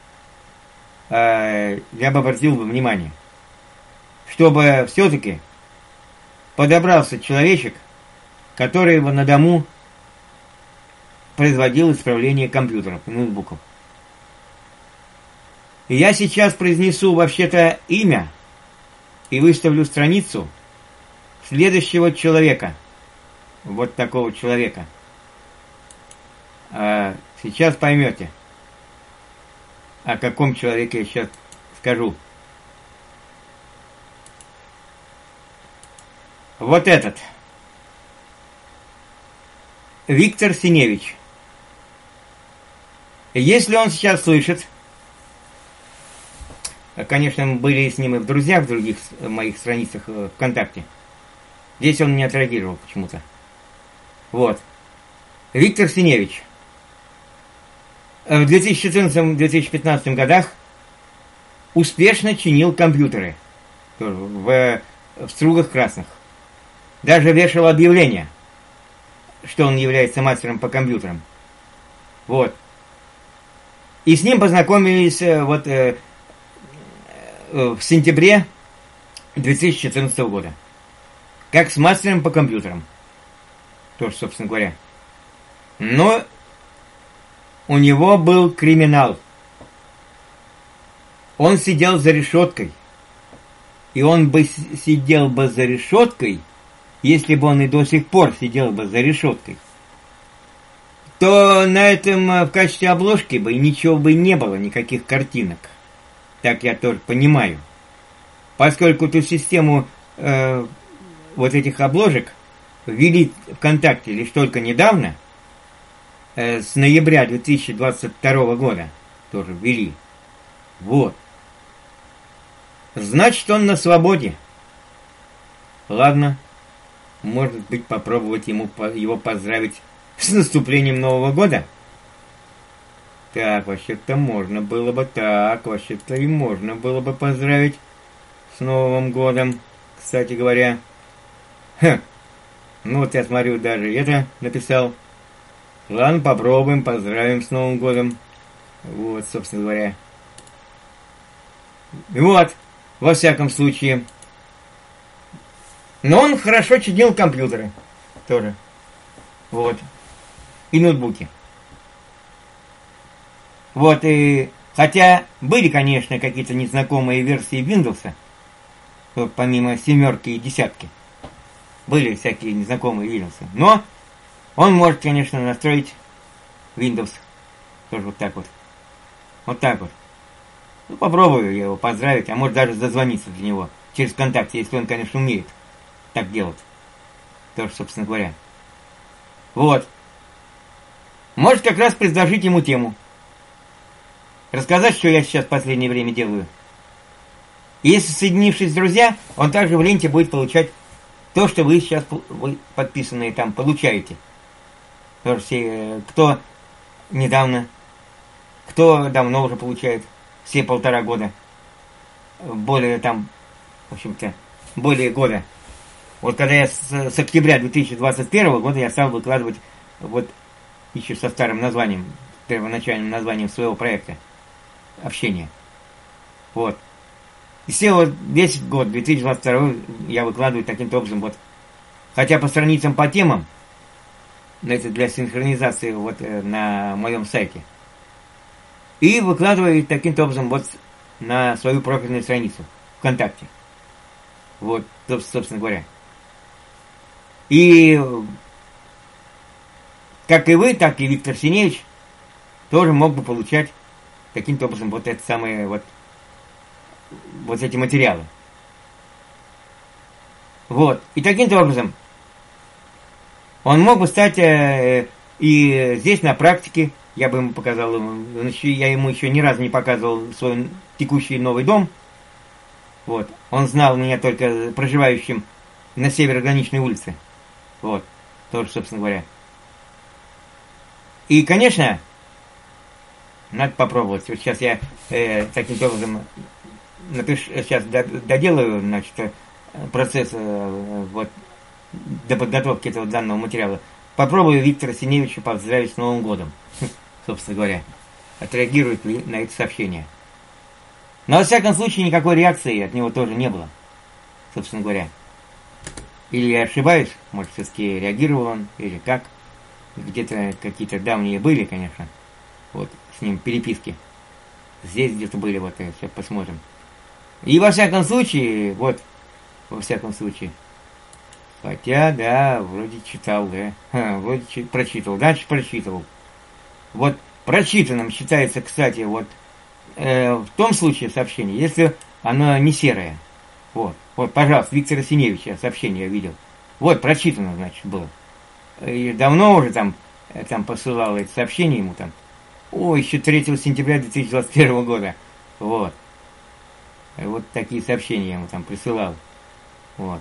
я бы обратил внимание, чтобы все-таки подобрался человечек, который его на дому производил исправление компьютеров и ноутбуков. И я сейчас произнесу вообще-то имя и выставлю страницу следующего человека. Вот такого человека. Сейчас поймете, о каком человеке я сейчас скажу. Вот этот. Виктор Синевич. Если он сейчас слышит, конечно, мы были с ним и в друзьях в других моих страницах ВКонтакте. Здесь он не отреагировал почему-то. Вот. Виктор Синевич. В 2014-2015 годах успешно чинил компьютеры в Стругах Красных. Даже вешал объявление, что он является мастером по компьютерам. Вот. И с ним познакомились вот в сентябре 2014 года. Как с мастером по компьютерам. Тоже, собственно говоря. Но у него был криминал. Он сидел за решеткой. И он бы сидел бы за решеткой, если бы он и до сих пор сидел бы за решеткой, то на этом в качестве обложки бы ничего бы не было, никаких картинок. Так я тоже понимаю. Поскольку ту систему вот этих обложек ввели ВКонтакте лишь только недавно, с ноября 2022 года тоже ввели. Вот. Значит, он на свободе. Ладно. Может быть, попробовать его поздравить с наступлением Нового года? Так, вообще-то можно было бы так. Вообще-то и можно было бы поздравить с Новым годом, кстати говоря. Ну вот я смотрю, даже это написал. Ладно, попробуем, поздравим с Новым годом. Вот, собственно говоря. И вот, во всяком случае. Но он хорошо чинил компьютеры. Тоже. Вот. И ноутбуки. Вот, и хотя были, конечно, какие-то незнакомые версии Windows, вот, помимо 7 и 10. Были всякие незнакомые Windows. Но он может, конечно, настроить Windows. Тоже вот так вот. Вот так вот. Ну, попробую его поздравить, а может даже зазвониться для него через ВКонтакте, если он, конечно, умеет так делать. Тоже, собственно говоря. Вот. Может как раз предложить ему тему. рассказать, что я сейчас в последнее время делаю. И если соединившись с друзья, он также в ленте будет получать то, что вы сейчас, вы подписанные там, получаете. Тоже все, кто недавно, кто давно уже получает, все 1,5 года, более там, в общем-то, более года. Вот когда я с октября 2021 года я стал выкладывать вот еще со старым названием, первоначальным названием своего проекта общения. Вот. И все вот весь год, 2022, я выкладываю таким-то образом. Вот. Хотя по страницам, по темам, это для синхронизации вот на моем сайте. И выкладываю таким-то образом вот на свою профильную страницу ВКонтакте. Вот, собственно говоря. И как и вы, так и Виктор Синевич тоже мог бы получать таким-то образом вот это самое вот эти материалы. Вот. И таким-то образом он мог бы стать и здесь на практике, я бы ему показал, я ему еще ни разу не показывал свой текущий новый дом. Вот. Он знал меня только проживающим на северо-граничной улице. Вот. Тоже, собственно говоря. И, конечно, надо попробовать. Вот сейчас я таким образом сейчас доделаю, значит, процесс вот до подготовки этого данного материала. Попробую Виктора Синевича поздравить с Новым годом, собственно говоря. Отреагирует ли на это сообщение. Но, во всяком случае, никакой реакции от него тоже не было, собственно говоря. Или я ошибаюсь, может, все-таки реагировал он, или как. Где-то какие-то давние были, конечно, вот, с ним переписки. Здесь где-то были, вот, сейчас посмотрим. И во всяком случае, вот, во всяком случае. Хотя, да, вроде читал, да. Вроде прочитывал, дальше прочитывал. Вот прочитанным считается, кстати, вот, в том случае сообщение, если оно не серое. Вот, пожалуйста, Виктора Синевича сообщение я видел. Вот, прочитано, значит, было. И давно уже там посылал это сообщение ему там. Еще 3 сентября 2021 года. Вот. Вот такие сообщения я ему там присылал. Вот.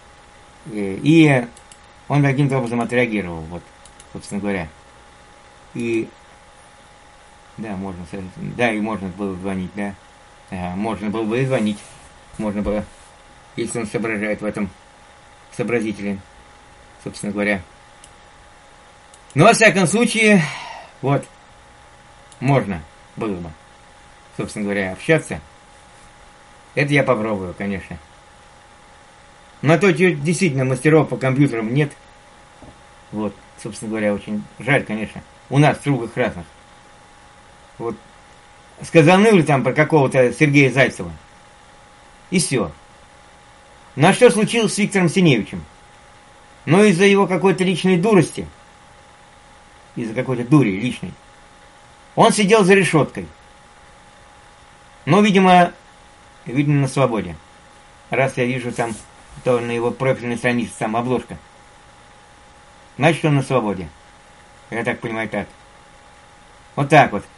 И он каким-то образом отреагировал, вот, собственно говоря. И да, и можно было звонить, да. Можно было бы и звонить. Можно было, если он соображает в этом, сообразителен, собственно говоря. Но, во всяком случае, вот, можно было бы, собственно говоря, общаться. Это я попробую, конечно. Но то действительно мастеров по компьютерам нет. Вот, собственно говоря, очень жаль, конечно. У нас в Трубах разных. Вот, сказанули там про какого-то Сергея Зайцева. И все. На что случилось с Виктором Синевичем? Но из-за его какой-то личной дурости, из-за какой-то дури личной, он сидел за решеткой. Но, видимо, на свободе. Раз я вижу там, то на его профильной странице там обложка. Значит, он на свободе. Я так понимаю, так. Вот так вот.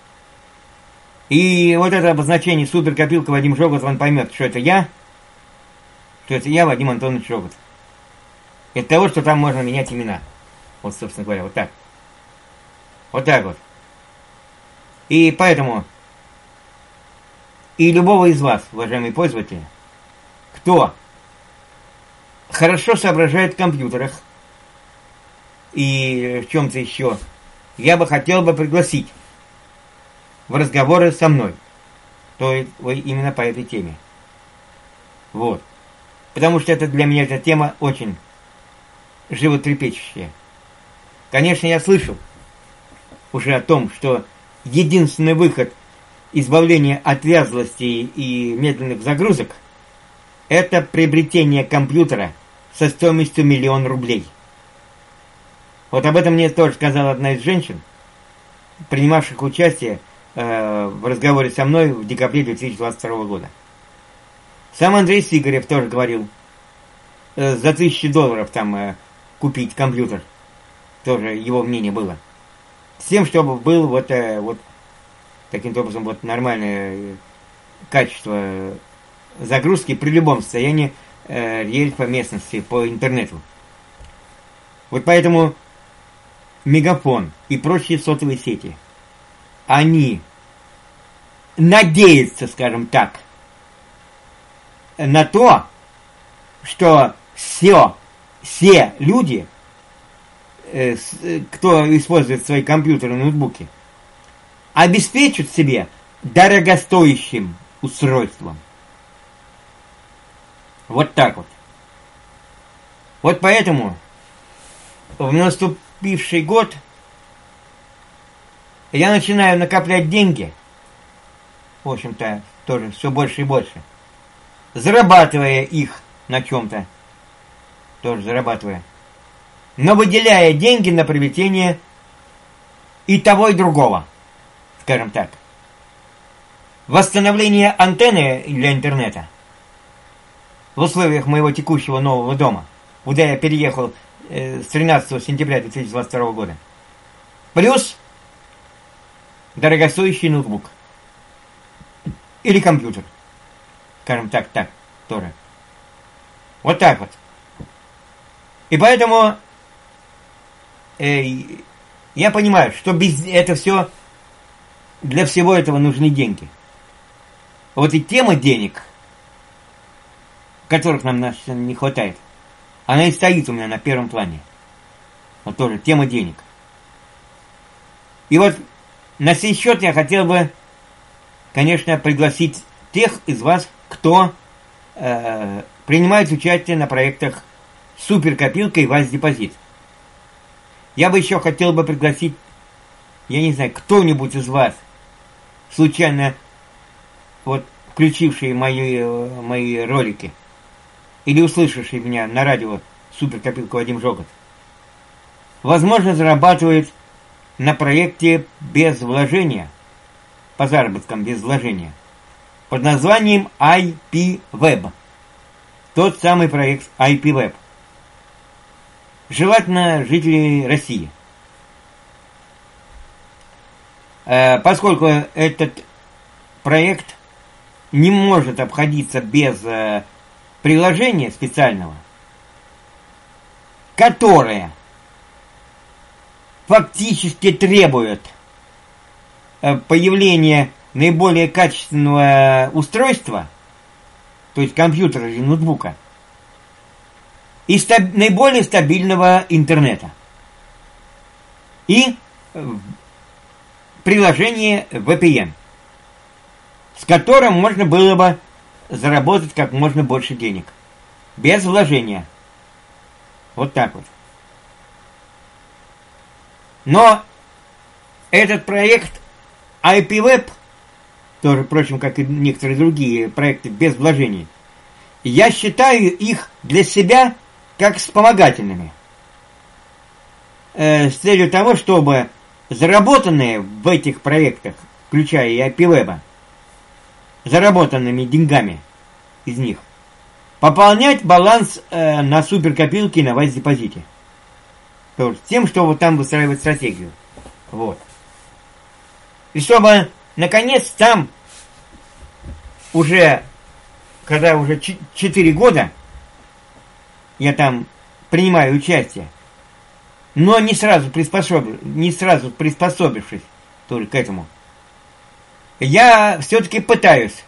И вот это обозначение суперкопилка Вадим Жогут, он поймет, что это я, Вадим Антонович Жогут. И от того, что там можно менять имена. Вот, собственно говоря, вот так. Вот так вот. И поэтому и любого из вас, уважаемые пользователи, кто хорошо соображает в компьютерах и в чем-то еще, я бы хотел пригласить в разговоры со мной. То есть именно по этой теме. Вот. Потому что это для меня эта тема очень животрепещущая. Конечно, я слышал уже о том, что единственный выход избавления от вязлости и медленных загрузок – это приобретение компьютера со стоимостью 1 000 000 рублей. Вот об этом мне тоже сказала одна из женщин, принимавших участие в разговоре со мной в декабре 2022 года. Сам Андрей Сигарев тоже говорил, за $1000 там купить компьютер. Тоже его мнение было. С тем, чтобы был вот Таким образом, вот нормальное качество загрузки при любом состоянии рельефа местности по интернету. Вот поэтому Мегафон и прочие сотовые сети, они надеются, скажем так, на то, что все люди, кто использует свои компьютеры и ноутбуки, обеспечат себе дорогостоящим устройством. Вот так вот. Вот поэтому в наступивший год я начинаю накоплять деньги, в общем-то, тоже все больше и больше, зарабатывая их на чем-то, тоже зарабатывая, но выделяя деньги на приобретение и того, и другого, скажем так. Восстановление антенны для интернета в условиях моего текущего нового дома, куда я переехал с 13 сентября 2022 года. Плюс дорогостоящий ноутбук. Или компьютер. Скажем так, тоже. Вот так вот. И поэтому я понимаю, что без этого все, для всего этого нужны деньги. Вот и тема денег, которых нам не хватает, она и стоит у меня на первом плане. Вот тоже тема денег. И вот на сей счет я хотел бы, конечно, пригласить тех из вас, кто принимает участие на проектах Суперкопилка и Вась-депозит. Я бы еще хотел бы пригласить, я не знаю, кто-нибудь из вас, случайно вот включивший мои ролики или услышавший меня на радио Суперкопилка Вадим Жогот, возможно, зарабатывает на проекте без вложения, по заработкам без вложения, под названием IP-Web. Тот самый проект IP-Web. Желательно жителей России. Поскольку этот проект не может обходиться без приложения специального, которое фактически требует появления наиболее качественного устройства, то есть компьютера или ноутбука, и наиболее стабильного интернета. И приложение VPN, с которым можно было бы заработать как можно больше денег. Без вложения. Вот так вот. Но этот проект IP-Web, тоже, впрочем, как и некоторые другие проекты без вложений, я считаю их для себя как вспомогательными. С целью того, чтобы заработанные в этих проектах, включая и IP-Web, заработанными деньгами из них, пополнять баланс на суперкопилке и на Вась-депозите. Тем, что вот там выстраивать стратегию. Вот. И чтобы, наконец, там уже, когда уже 4 года я там принимаю участие, но не сразу приспособившись только к этому, я все-таки пытаюсь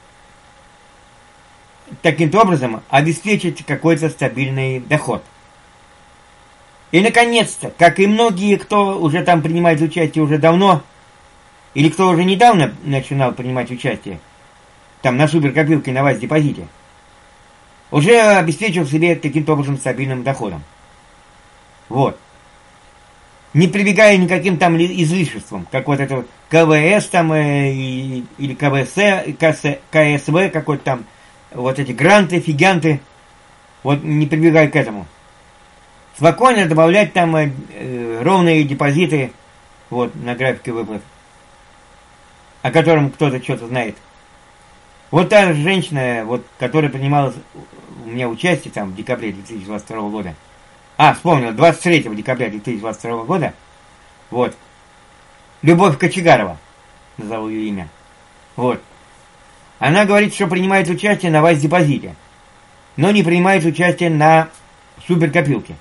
таким образом обеспечить какой-то стабильный доход. И, наконец-то, как и многие, кто уже там принимает участие уже давно, или кто уже недавно начинал принимать участие, там на суперкопилке на Вась-депозите, уже обеспечил себе каким-то образом стабильным доходом. Вот. Не прибегая никаким там излишествам, как вот это КВС там, или КСВ какой-то там, вот эти гранты, фиганты, вот не прибегая к этому. Спокойно добавлять там ровные депозиты, вот, на графике выплат, о котором кто-то что-то знает. Вот та женщина, вот, которая принимала у меня участие там в декабре 2022 года, вспомнил, 23 декабря 2022 года, вот, Любовь Кочегарова. назову ее имя. Вот. Она говорит, что принимает участие на вайс-депозите, но не принимает участие на суперкопилке.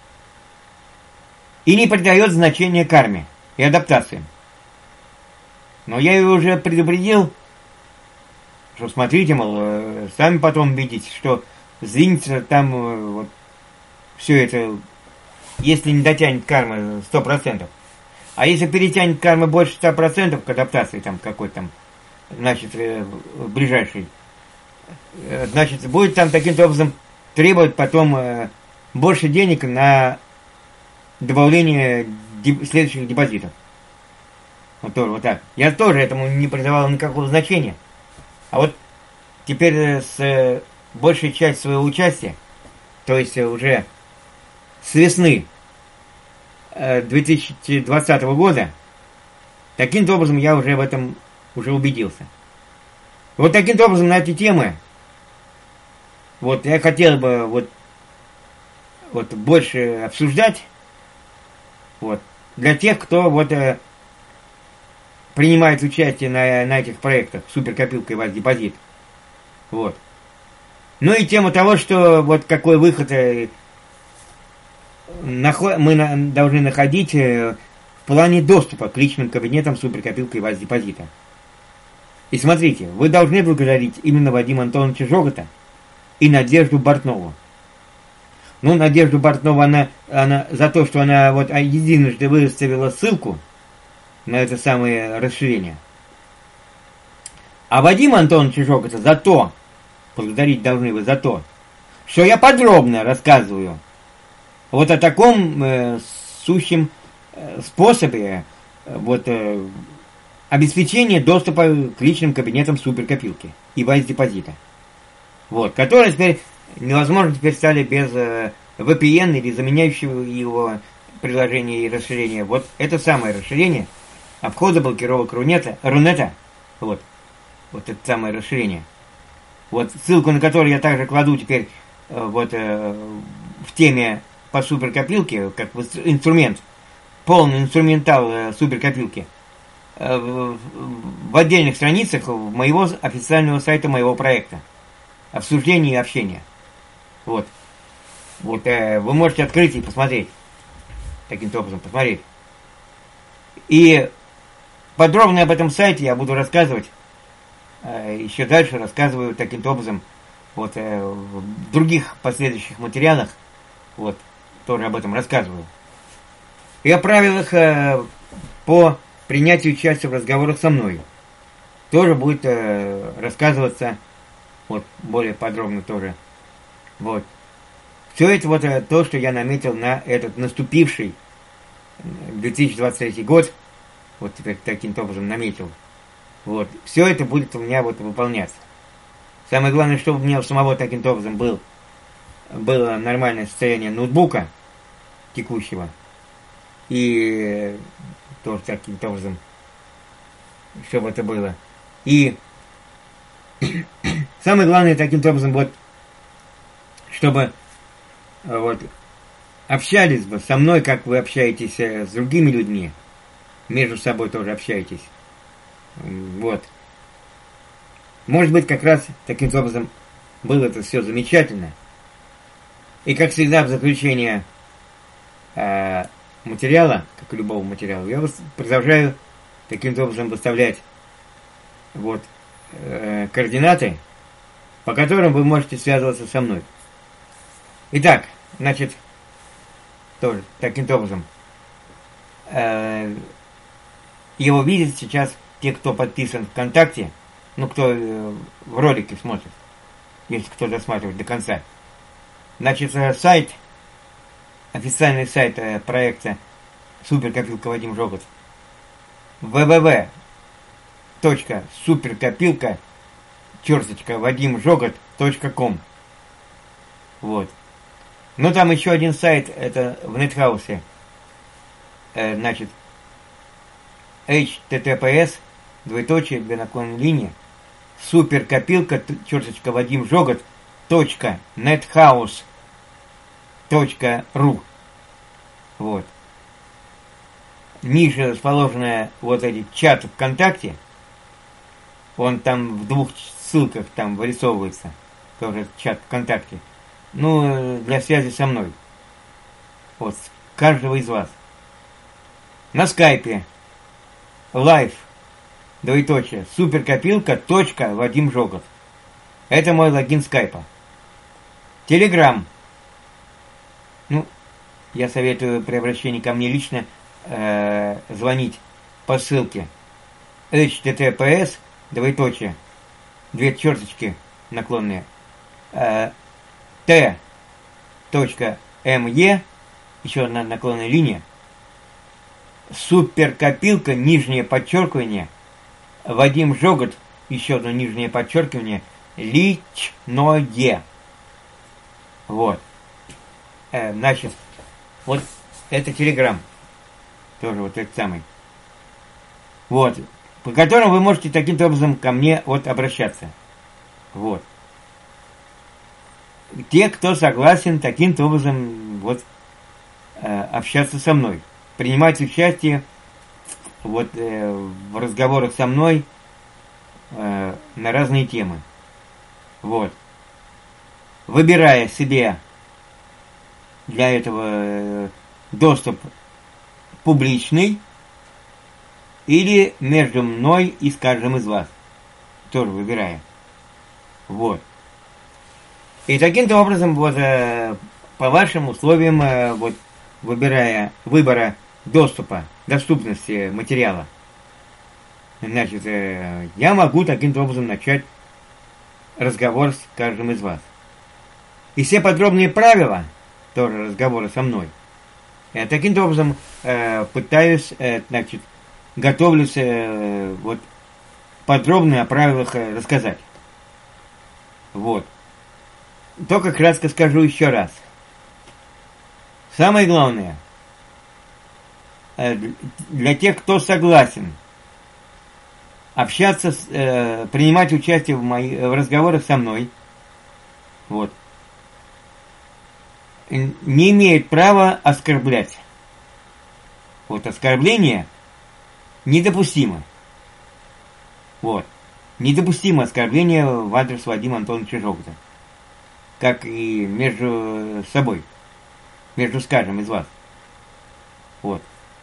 И не придает значения карме и адаптации. Но я ее уже предупредил, что смотрите, мол, сами потом видите, что сдвинется там вот все это, если не дотянет карма 100%. А если перетянет карма больше 100% к адаптации там какой-то там, значит, ближайший, значит, будет там таким образом требовать потом больше денег на добавление следующих депозитов. Вот тоже вот так. Я тоже этому не придавал никакого значения. А вот теперь с большей частью своего участия, то есть уже с весны 2020 года, таким образом я уже в этом уже убедился. Вот таким образом на эти темы вот я хотел бы вот больше обсуждать вот для тех, кто вот принимает участие на этих проектах суперкопилка и вайс-депозит. Вот. Ну и тему того, что вот какой выход мы должны находить в плане доступа к личным кабинетам суперкопилка и вайс-депозита. И смотрите, вы должны благодарить именно Вадима Антоновича Жогота и Надежду Бортнову. Ну, Надежду Бортнову, она за то, что она вот единожды выставила ссылку на это самое расширение. А Вадима Антоновича Жогота за то, благодарить должны вы за то, что я подробно рассказываю вот о таком сущем способе вот обеспечения доступа к личным кабинетам суперкопилки и вайс-депозита. Вот, которые теперь невозможно теперь стали без VPN или заменяющего его приложения и расширения. Вот это самое расширение обхода блокировок Рунета, вот это самое расширение. Вот ссылку на которую я также кладу теперь вот в теме по суперкопилке, как инструмент, полный инструментал суперкопилки, в отдельных страницах моего официального сайта моего проекта. Обсуждение и общение. Вот. Вот вы можете открыть и посмотреть. Таким образом посмотреть. И подробно об этом сайте я буду рассказывать. Еще дальше рассказываю таким образом вот в других последующих материалах. Вот. Тоже об этом рассказываю. И о правилах по принятию участия в разговорах со мной. Тоже будет рассказываться вот более подробно тоже. Вот. Все это вот то, что я наметил на этот наступивший 2023 год. Вот теперь таким образом наметил. Вот. Все это будет у меня вот выполняться. Самое главное, чтобы у меня у самого таким образом было нормальное состояние ноутбука текущего. И тоже таким образом, чтобы это было. И самое главное таким образом, вот, чтобы вот общались бы со мной, как вы общаетесь с другими людьми, между собой тоже общаетесь. Вот. Может быть, как раз таким образом было это все замечательно. И как всегда в заключение материала, как и любого материала, я продолжаю таким образом выставлять вот координаты, по которым вы можете связываться со мной. Итак, значит, тоже таким образом его видят сейчас те, кто подписан ВКонтакте, ну, кто в ролике смотрит, если кто досматривает до конца. Значит, сайт, официальный сайт проекта Суперкопилка Вадим Жогот www.superkopilka-vadimjogот.com. Вот. Ну, там еще один сайт, это в Нетхаусе, значит, https://, superkopilka-vadimjogot.nethouse.ru. Вот. Ниже расположенная вот эти чат ВКонтакте, Он там в 2 ссылках там вырисовывается. Тоже чат ВКонтакте. Ну, для связи со мной. Вот, с каждого из вас. На скайпе. Лайв. Двоеточие. Суперкопилка. Вадим Жогов. Это мой логин скайпа. Телеграм. Ну, я советую при обращении ко мне лично звонить по ссылке https, двоеточие, 2 черточки наклонные, t.me, еще одна наклонная линия, суперкопилка, нижнее подчеркивание, Вадим Жогот, еще одно нижнее подчеркивание, личное. Вот. Значит, вот это Телеграм. Тоже вот этот самый. Вот. По которому вы можете таким-то образом ко мне вот обращаться. Вот. Те, кто согласен таким-то образом вот общаться со мной. Принимать участие вот в разговорах со мной на разные темы. Вот. Выбирая себе для этого доступ публичный или между мной и с каждым из вас. Тоже выбирая. Вот. И таким-то образом, вот по вашим условиям, вот выбора доступа, доступности материала, значит, я могу таким-то образом начать разговор с каждым из вас. И все подробные правила, тоже разговора со мной, таким-то образом пытаюсь, значит, готовлюсь вот подробно о правилах рассказать. Вот. Только кратко скажу еще раз. Самое главное, для тех, кто согласен общаться, принимать участие в разговорах со мной, вот, не имеет права оскорблять. Вот оскорбление недопустимо. Вот. Недопустимо оскорбление в адрес Вадима Антоновича Жогота. Как и между собой. Между с каждым из вас. Вот.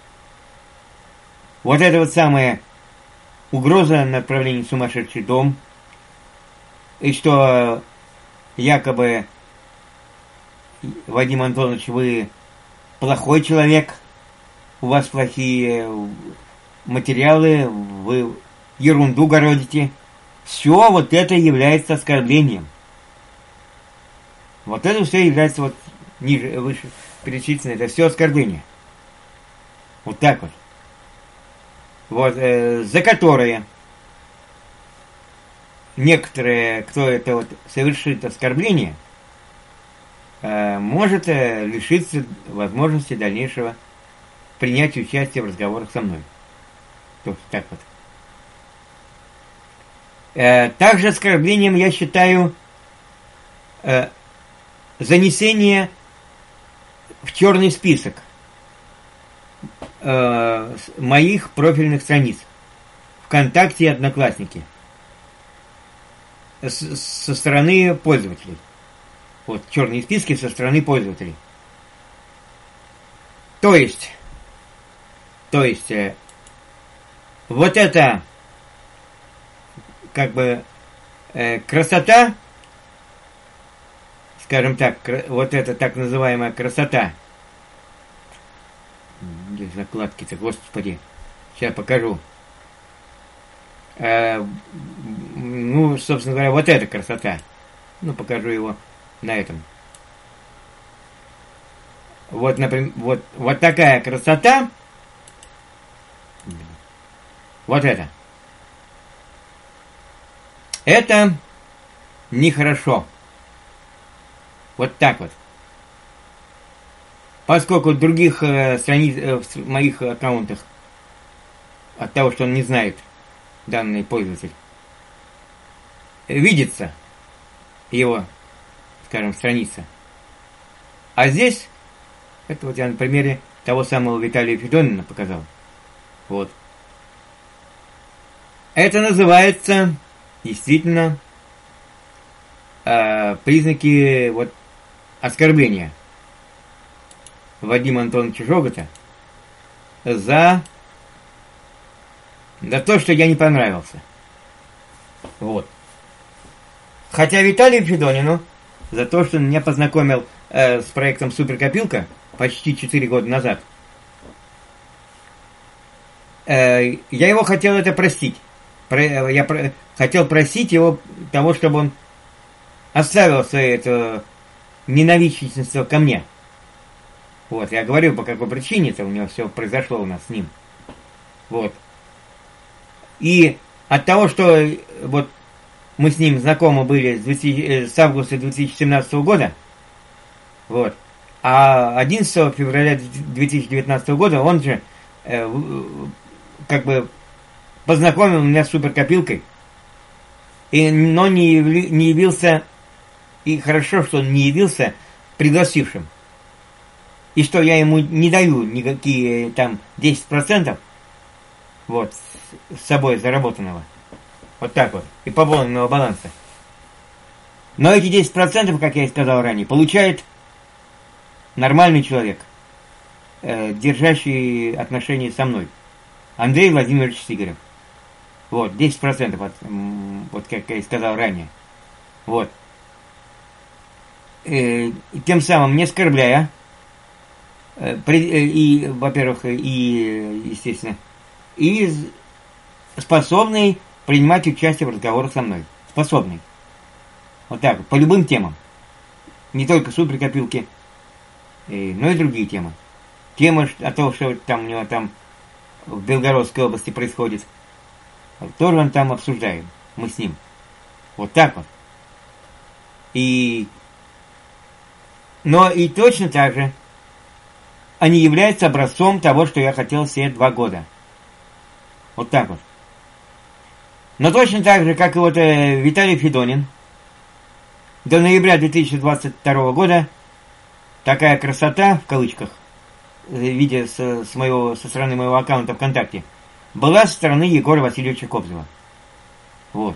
Вот это вот самая угроза направления в сумасшедший дом. И что якобы Вадим Антонович, вы плохой человек, у вас плохие материалы, вы ерунду городите. Все вот это является оскорблением. Вот это все является вот ниже, выше перечисленное, это все оскорбление. Вот так вот. Вот, за которые некоторые, кто это вот совершит оскорбление, может лишиться возможности дальнейшего принятия участия в разговорах со мной. То так вот. Также оскорблением я считаю занесение в черный список моих профильных страниц ВКонтакте и Одноклассники со стороны пользователей. Вот черные списки со стороны пользователей. То есть вот это как бы красота, скажем так, вот эта так называемая красота. Где закладки-то, господи, сейчас покажу. Ну, собственно говоря, вот эта красота. Ну, покажу его на этом. Вот, например, вот такая красота. Вот это. Это нехорошо. Вот так вот. Поскольку в других страниц, в моих аккаунтах, от того, что он не знает, данный пользователь, видится его, скажем, страница. А здесь, это вот я на примере того самого Виталия Федонина показал. Вот. Это называется действительно признаки вот оскорбления Вадима Антоновича Жогота за то, что я не понравился. Вот. Хотя Виталию Федонину за то, что он меня познакомил с проектом «Суперкопилка» почти 4 года назад, я его хотел это простить. Я хотел просить его того, чтобы он оставил свое это ненавистничество ко мне. Вот, я говорю, по какой причине это у него все произошло у нас с ним. Вот. И от того, что вот мы с ним знакомы были с августа 2017 года, вот, а 11 февраля 2019 года он же как бы познакомил меня с суперкопилкой, но не явился, и хорошо, что он не явился пригласившим. И что я ему не даю никакие там 10% вот, с собой заработанного. Вот так вот. И пополненного баланса. Но эти 10%, как я и сказал ранее, получает нормальный человек, держащий отношения со мной. Андрей Владимирович Сигарев. Вот, 10%, вот как я и сказал ранее. Вот. Тем самым не оскорбляя, и, во-первых, и, естественно, и способный принимать участие в разговорах со мной. Способный. Вот так, по любым темам. Не только суперкопилки, но и другие темы. Темы о том, что там у него там в Белгородской области происходит, тоже он там обсуждаем. Мы с ним. Вот так вот. Но и точно так же они являются образцом того, что я хотел все 2 года. Вот так вот. Но точно так же, как и вот Виталий Федонин, до ноября 2022 года такая красота, в кавычках, видя со стороны моего аккаунта ВКонтакте, была со стороны Егора Васильевича Кобзева. Вот.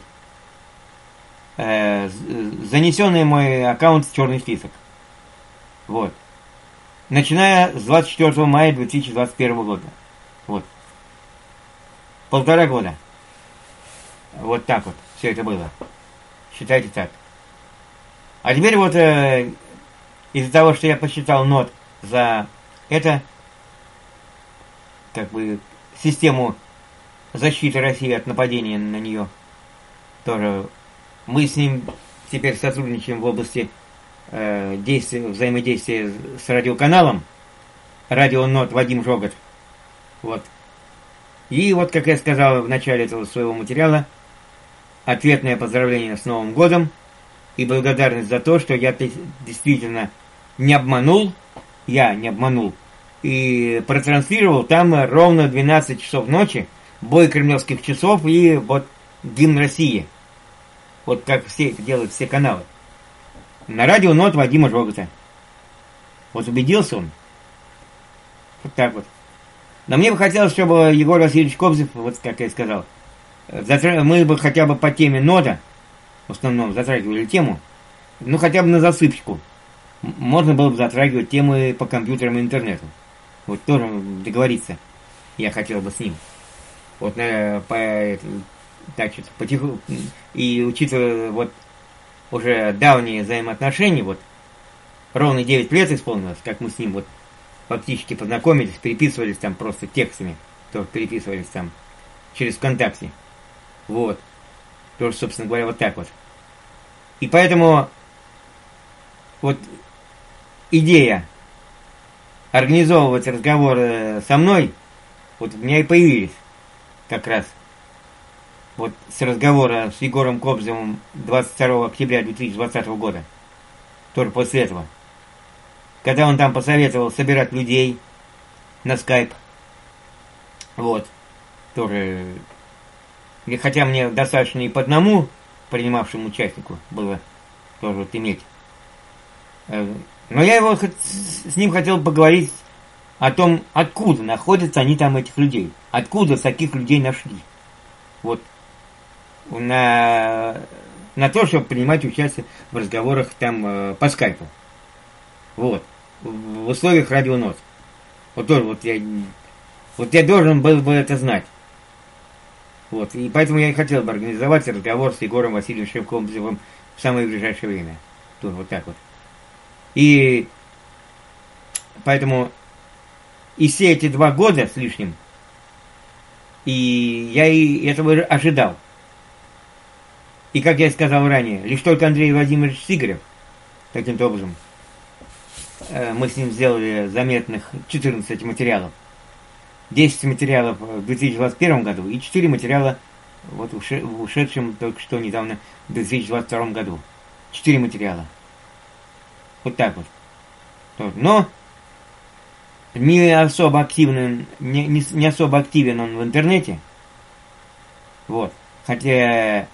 Занесенный мой аккаунт в черный список. Вот. Начиная с 24 мая 2021 года. Вот. 1,5 года. Вот так вот все это было. Считайте так. А теперь вот из-за того, что я посчитал нот за это, как бы, систему защиты России от нападения на нее, тоже мы с ним теперь сотрудничаем в области взаимодействия с радиоканалом Радио Нот Вадим Жогот. Вот. И вот, как я сказал в начале этого своего материала, ответное поздравление с Новым годом и благодарность за то, что я действительно не обманул, и протранслировал там ровно 12 часов ночи бой кремлевских часов и вот гимн России. Вот как все это делают, все каналы. На радио Нот Вадима Жогота. Вот убедился он. Вот так вот. Но мне бы хотелось, чтобы Егор Васильевич Кобзев, вот как я и сказал, мы бы хотя бы по теме нода, в основном затрагивали тему, ну хотя бы на засыпочку. Можно было бы затрагивать темы по компьютерам и интернету. Вот тоже договориться я хотел бы с ним. Вот так что потихоньку. И учитывая вот уже давние взаимоотношения, вот ровно 9 лет исполнилось, как мы с ним вот фактически познакомились, переписывались там просто текстами, тоже переписывались там через ВКонтакте. Вот. Тоже, собственно говоря, вот так вот. И поэтому вот идея организовывать разговоры со мной, вот у меня и появились как раз. Вот с разговора с Егором Кобзевым 22 октября 2020 года. Тоже после этого. Когда он там посоветовал собирать людей на скайп. Вот. Тоже. Хотя мне достаточно и по одному принимавшему участнику было тоже вот иметь. Но я его с ним хотел поговорить о том, откуда находятся они там, этих людей. Откуда таких людей нашли. Вот. на то, чтобы принимать участие в разговорах там по скайпу. Вот. В условиях радионос. Вот тоже вот я должен был бы это знать. Вот. И поэтому я и хотел бы организовать разговор с Егором Васильевичем Кобзевым в самое ближайшее время. Тоже вот так вот. И поэтому и все эти 2 года с лишним, и я и этого ожидал. И как я сказал ранее, лишь только Андрей Владимирович Сигарев, таким-то образом, мы с ним сделали заметных 14 материалов. 10 материалов в 2021 году и 4 материала вот в ушедшем только что недавно в 2022 году. 4 материала. Вот так вот. Но не особо активен, не особо активен он в интернете. Вот. Хотя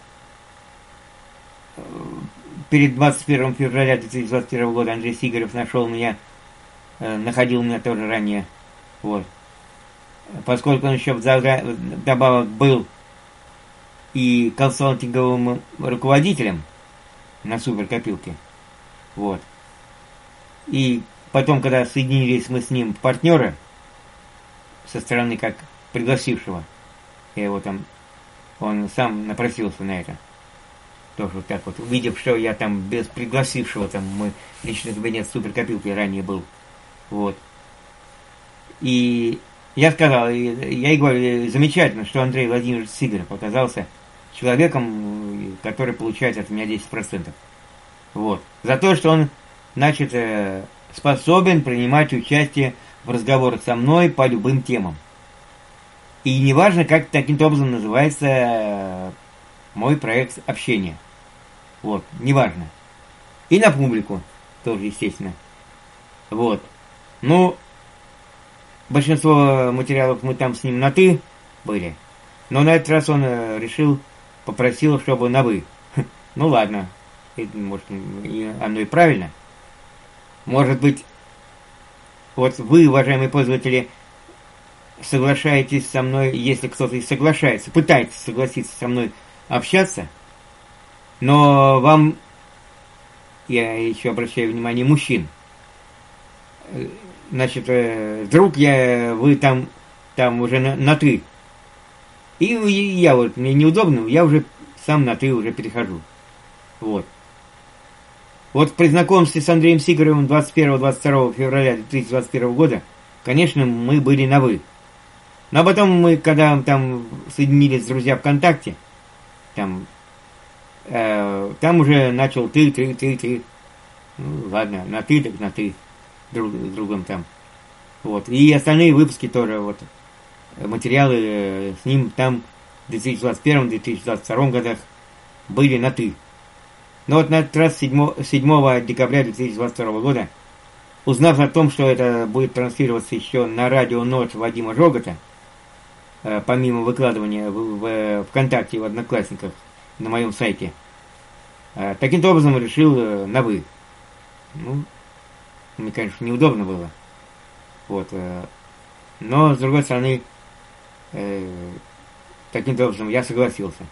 перед 21 февраля 2021 года Андрей Сигарев находил меня тоже ранее. Вот. Поскольку он еще вдобавок был и консалтинговым руководителем на суперкопилке. Вот. И потом, когда соединились мы с ним в партнеры, со стороны как пригласившего, он сам напросился на это. Тоже вот так вот, увидев, что я там без пригласившего, там мой личный кабинет суперкопилки ранее был. Вот. И я сказал, я и говорю, замечательно, что Андрей Владимирович Сигарев оказался человеком, который получает от меня 10%. Вот. За то, что он, значит, способен принимать участие в разговорах со мной по любым темам. И неважно, как таким-то образом называется мой проект общения. Вот, неважно. И на публику тоже, естественно. Вот. Ну, большинство материалов мы там с ним на «ты» были. Но на этот раз он попросил, чтобы на «вы». Ну ладно. Может, оно и правильно. Может быть, вот вы, уважаемые пользователи, соглашаетесь со мной, если кто-то и соглашается, пытается согласиться со мной общаться, но вам, я еще обращаю внимание, мужчин, значит, вдруг вы там уже на «ты». И я вот, мне неудобно, я уже сам на «ты» уже перехожу. Вот. Вот при знакомстве с Андреем Сигаревым 21-22 февраля 2021 года, конечно, мы были на «вы». Но потом мы, когда там соединились с друзья ВКонтакте, там уже начал ты. Ну, ладно, на «ты», так на «ты». Друг с другом там. Вот. И остальные выпуски тоже, вот, материалы с ним там в 2021-2022 годах были на «ты». Но вот на этот раз 7 декабря 2022 года, узнав о том, что это будет транслироваться еще на радио «Ночь» Вадима Жогота, помимо выкладывания в ВКонтакте и в Одноклассниках на моем сайте, таким образом решил на «вы». Ну, мне, конечно, неудобно было. Вот. Но, с другой стороны, таким образом я согласился.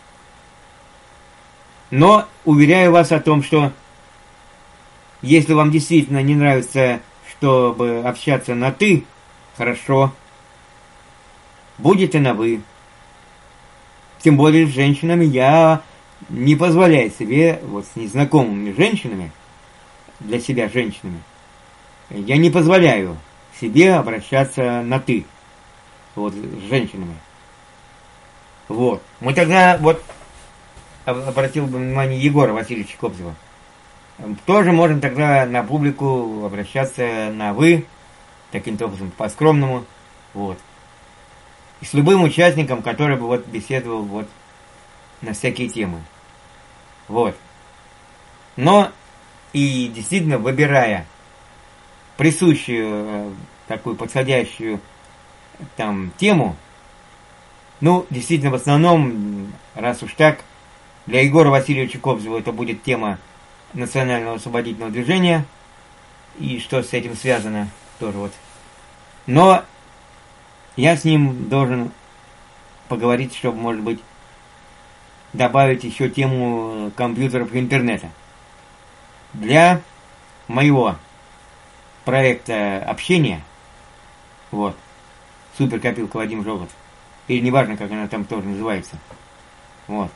Но уверяю вас о том, что если вам действительно не нравится, чтобы общаться на «ты», хорошо, будете на «вы». Тем более с женщинами я не позволяю себе, вот с незнакомыми женщинами, для себя женщинами, я не позволяю себе обращаться на «ты», вот с женщинами. Вот. Мы тогда, вот, обратил бы внимание Егора Васильевича Кобзева, тоже можно тогда на публику обращаться на «вы», таким-то образом, по-скромному, вот. И с любым участником, который бы вот беседовал вот на всякие темы. Вот. Но и действительно, выбирая присущую, такую подходящую там тему, ну, действительно, в основном, раз уж так, для Егора Васильевича Кобзева это будет тема национального освободительного движения, и что с этим связано, тоже вот. Но я с ним должен поговорить, чтобы, может быть, добавить еще тему компьютеров и интернета. Для моего проекта общения, вот, суперкопилка Вадим Жогот, или неважно, как она там тоже называется, вот.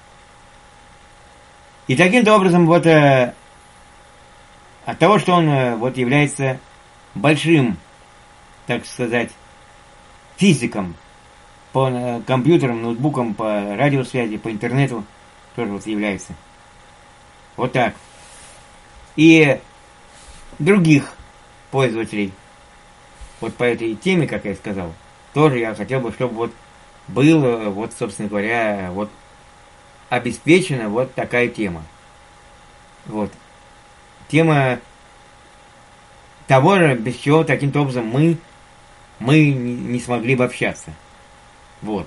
И таким-то образом, вот, от того, что он, вот, является большим, так сказать, физиком по компьютерам, ноутбукам, по радиосвязи, по интернету, тоже вот является. Вот так. И других пользователей вот по этой теме, как я сказал, тоже я хотел бы, чтобы вот было, вот, собственно говоря, вот обеспечена вот такая тема. Вот. Тема того же, без чего таким-то образом мы не смогли бы общаться. Вот.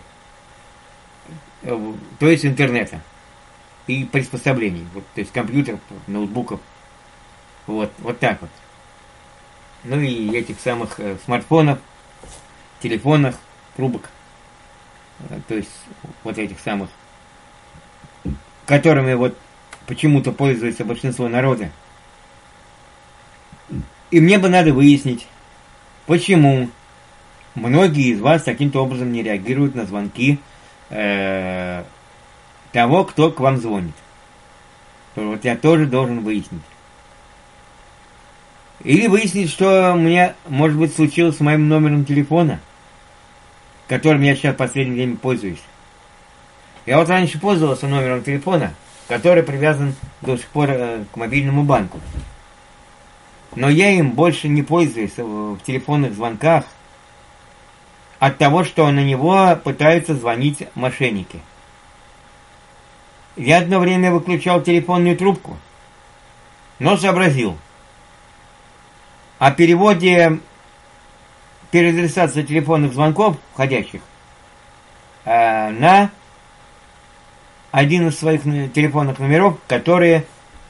То есть интернета. И приспособлений. Вот, то есть компьютеров, ноутбуков. Вот так вот. Ну и этих самых смартфонов, телефонов, трубок. То есть вот этих самых, которыми вот почему-то пользуется большинство народа. И мне бы надо выяснить, почему многие из вас таким-то образом не реагируют на звонки того, кто к вам звонит. Вот я тоже должен выяснить. Или выяснить, что у меня, может быть, случилось с моим номером телефона, которым я сейчас в последнее время пользуюсь. Я вот раньше пользовался номером телефона, который привязан до сих пор к мобильному банку. Но я им больше не пользуюсь в телефонных звонках от того, что на него пытаются звонить мошенники. Я одно время выключал телефонную трубку, но сообразил. О переводе переадресации телефонных звонков входящих на один из своих телефонных номеров, которые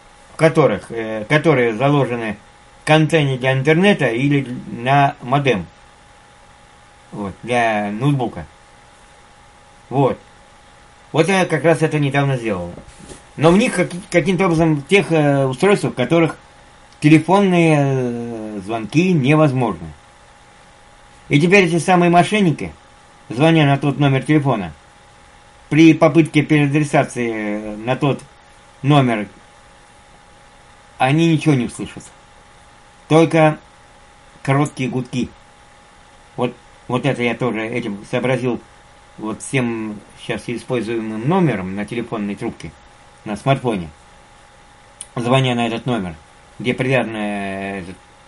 заложены в контейнере для интернета или на модем. Вот, для ноутбука. Вот. Вот я как раз это недавно сделал. Но в них каким-то образом в тех устройствах, в которых телефонные звонки невозможны. И теперь эти самые мошенники, звоня на тот номер телефона, при попытке переадресации на тот номер, они ничего не услышат. Только короткие гудки. Вот это я тоже этим сообразил, вот всем сейчас используемым номером на телефонной трубке, на смартфоне, звоня на этот номер, где привязан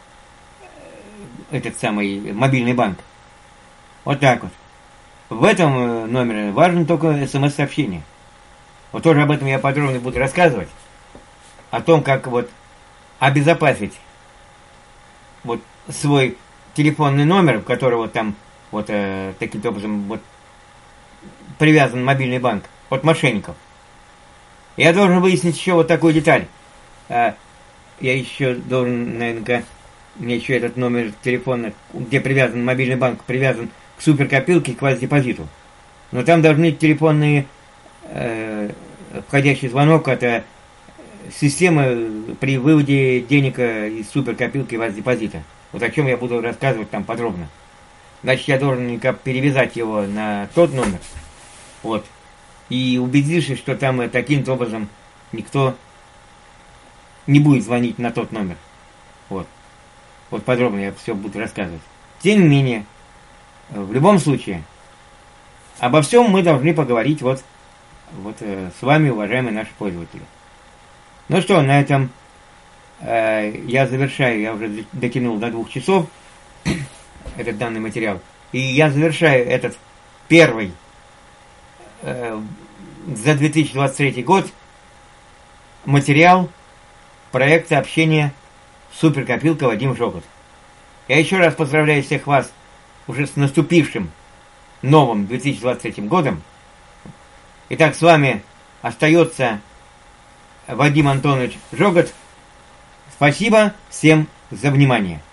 этот самый мобильный банк. Вот так вот. В этом номере важно только смс-сообщение. Вот тоже об этом я подробно буду рассказывать. О том, как вот обезопасить вот свой телефонный номер, в который вот там вот таким образом вот привязан мобильный банк от мошенников. Я должен выяснить еще вот такую деталь. Я еще должен, наверное, мне еще этот номер телефона, где привязан мобильный банк, привязан к суперкопилке, к квазидепозиту. Но там должны телефонные входящий звонок от системы при выводе денег из суперкопилки квазидепозита. Вот о чем я буду рассказывать там подробно. Значит, я должен перевязать его на тот номер. Вот. И убедившись, что там таким образом никто не будет звонить на тот номер. Вот. Вот подробно я все буду рассказывать. Тем не менее, в любом случае, обо всем мы должны поговорить вот с вами, уважаемые наши пользователи. Ну что, на этом я завершаю, я уже дотянул до 2 часов этот данный материал. И я завершаю этот первый за 2023 год материал проекта общения суперкопилка Вадим Жогот. Я еще раз поздравляю всех вас уже с наступившим новым 2023 годом. Итак, с вами остается Вадим Антонович Жогот. Спасибо всем за внимание.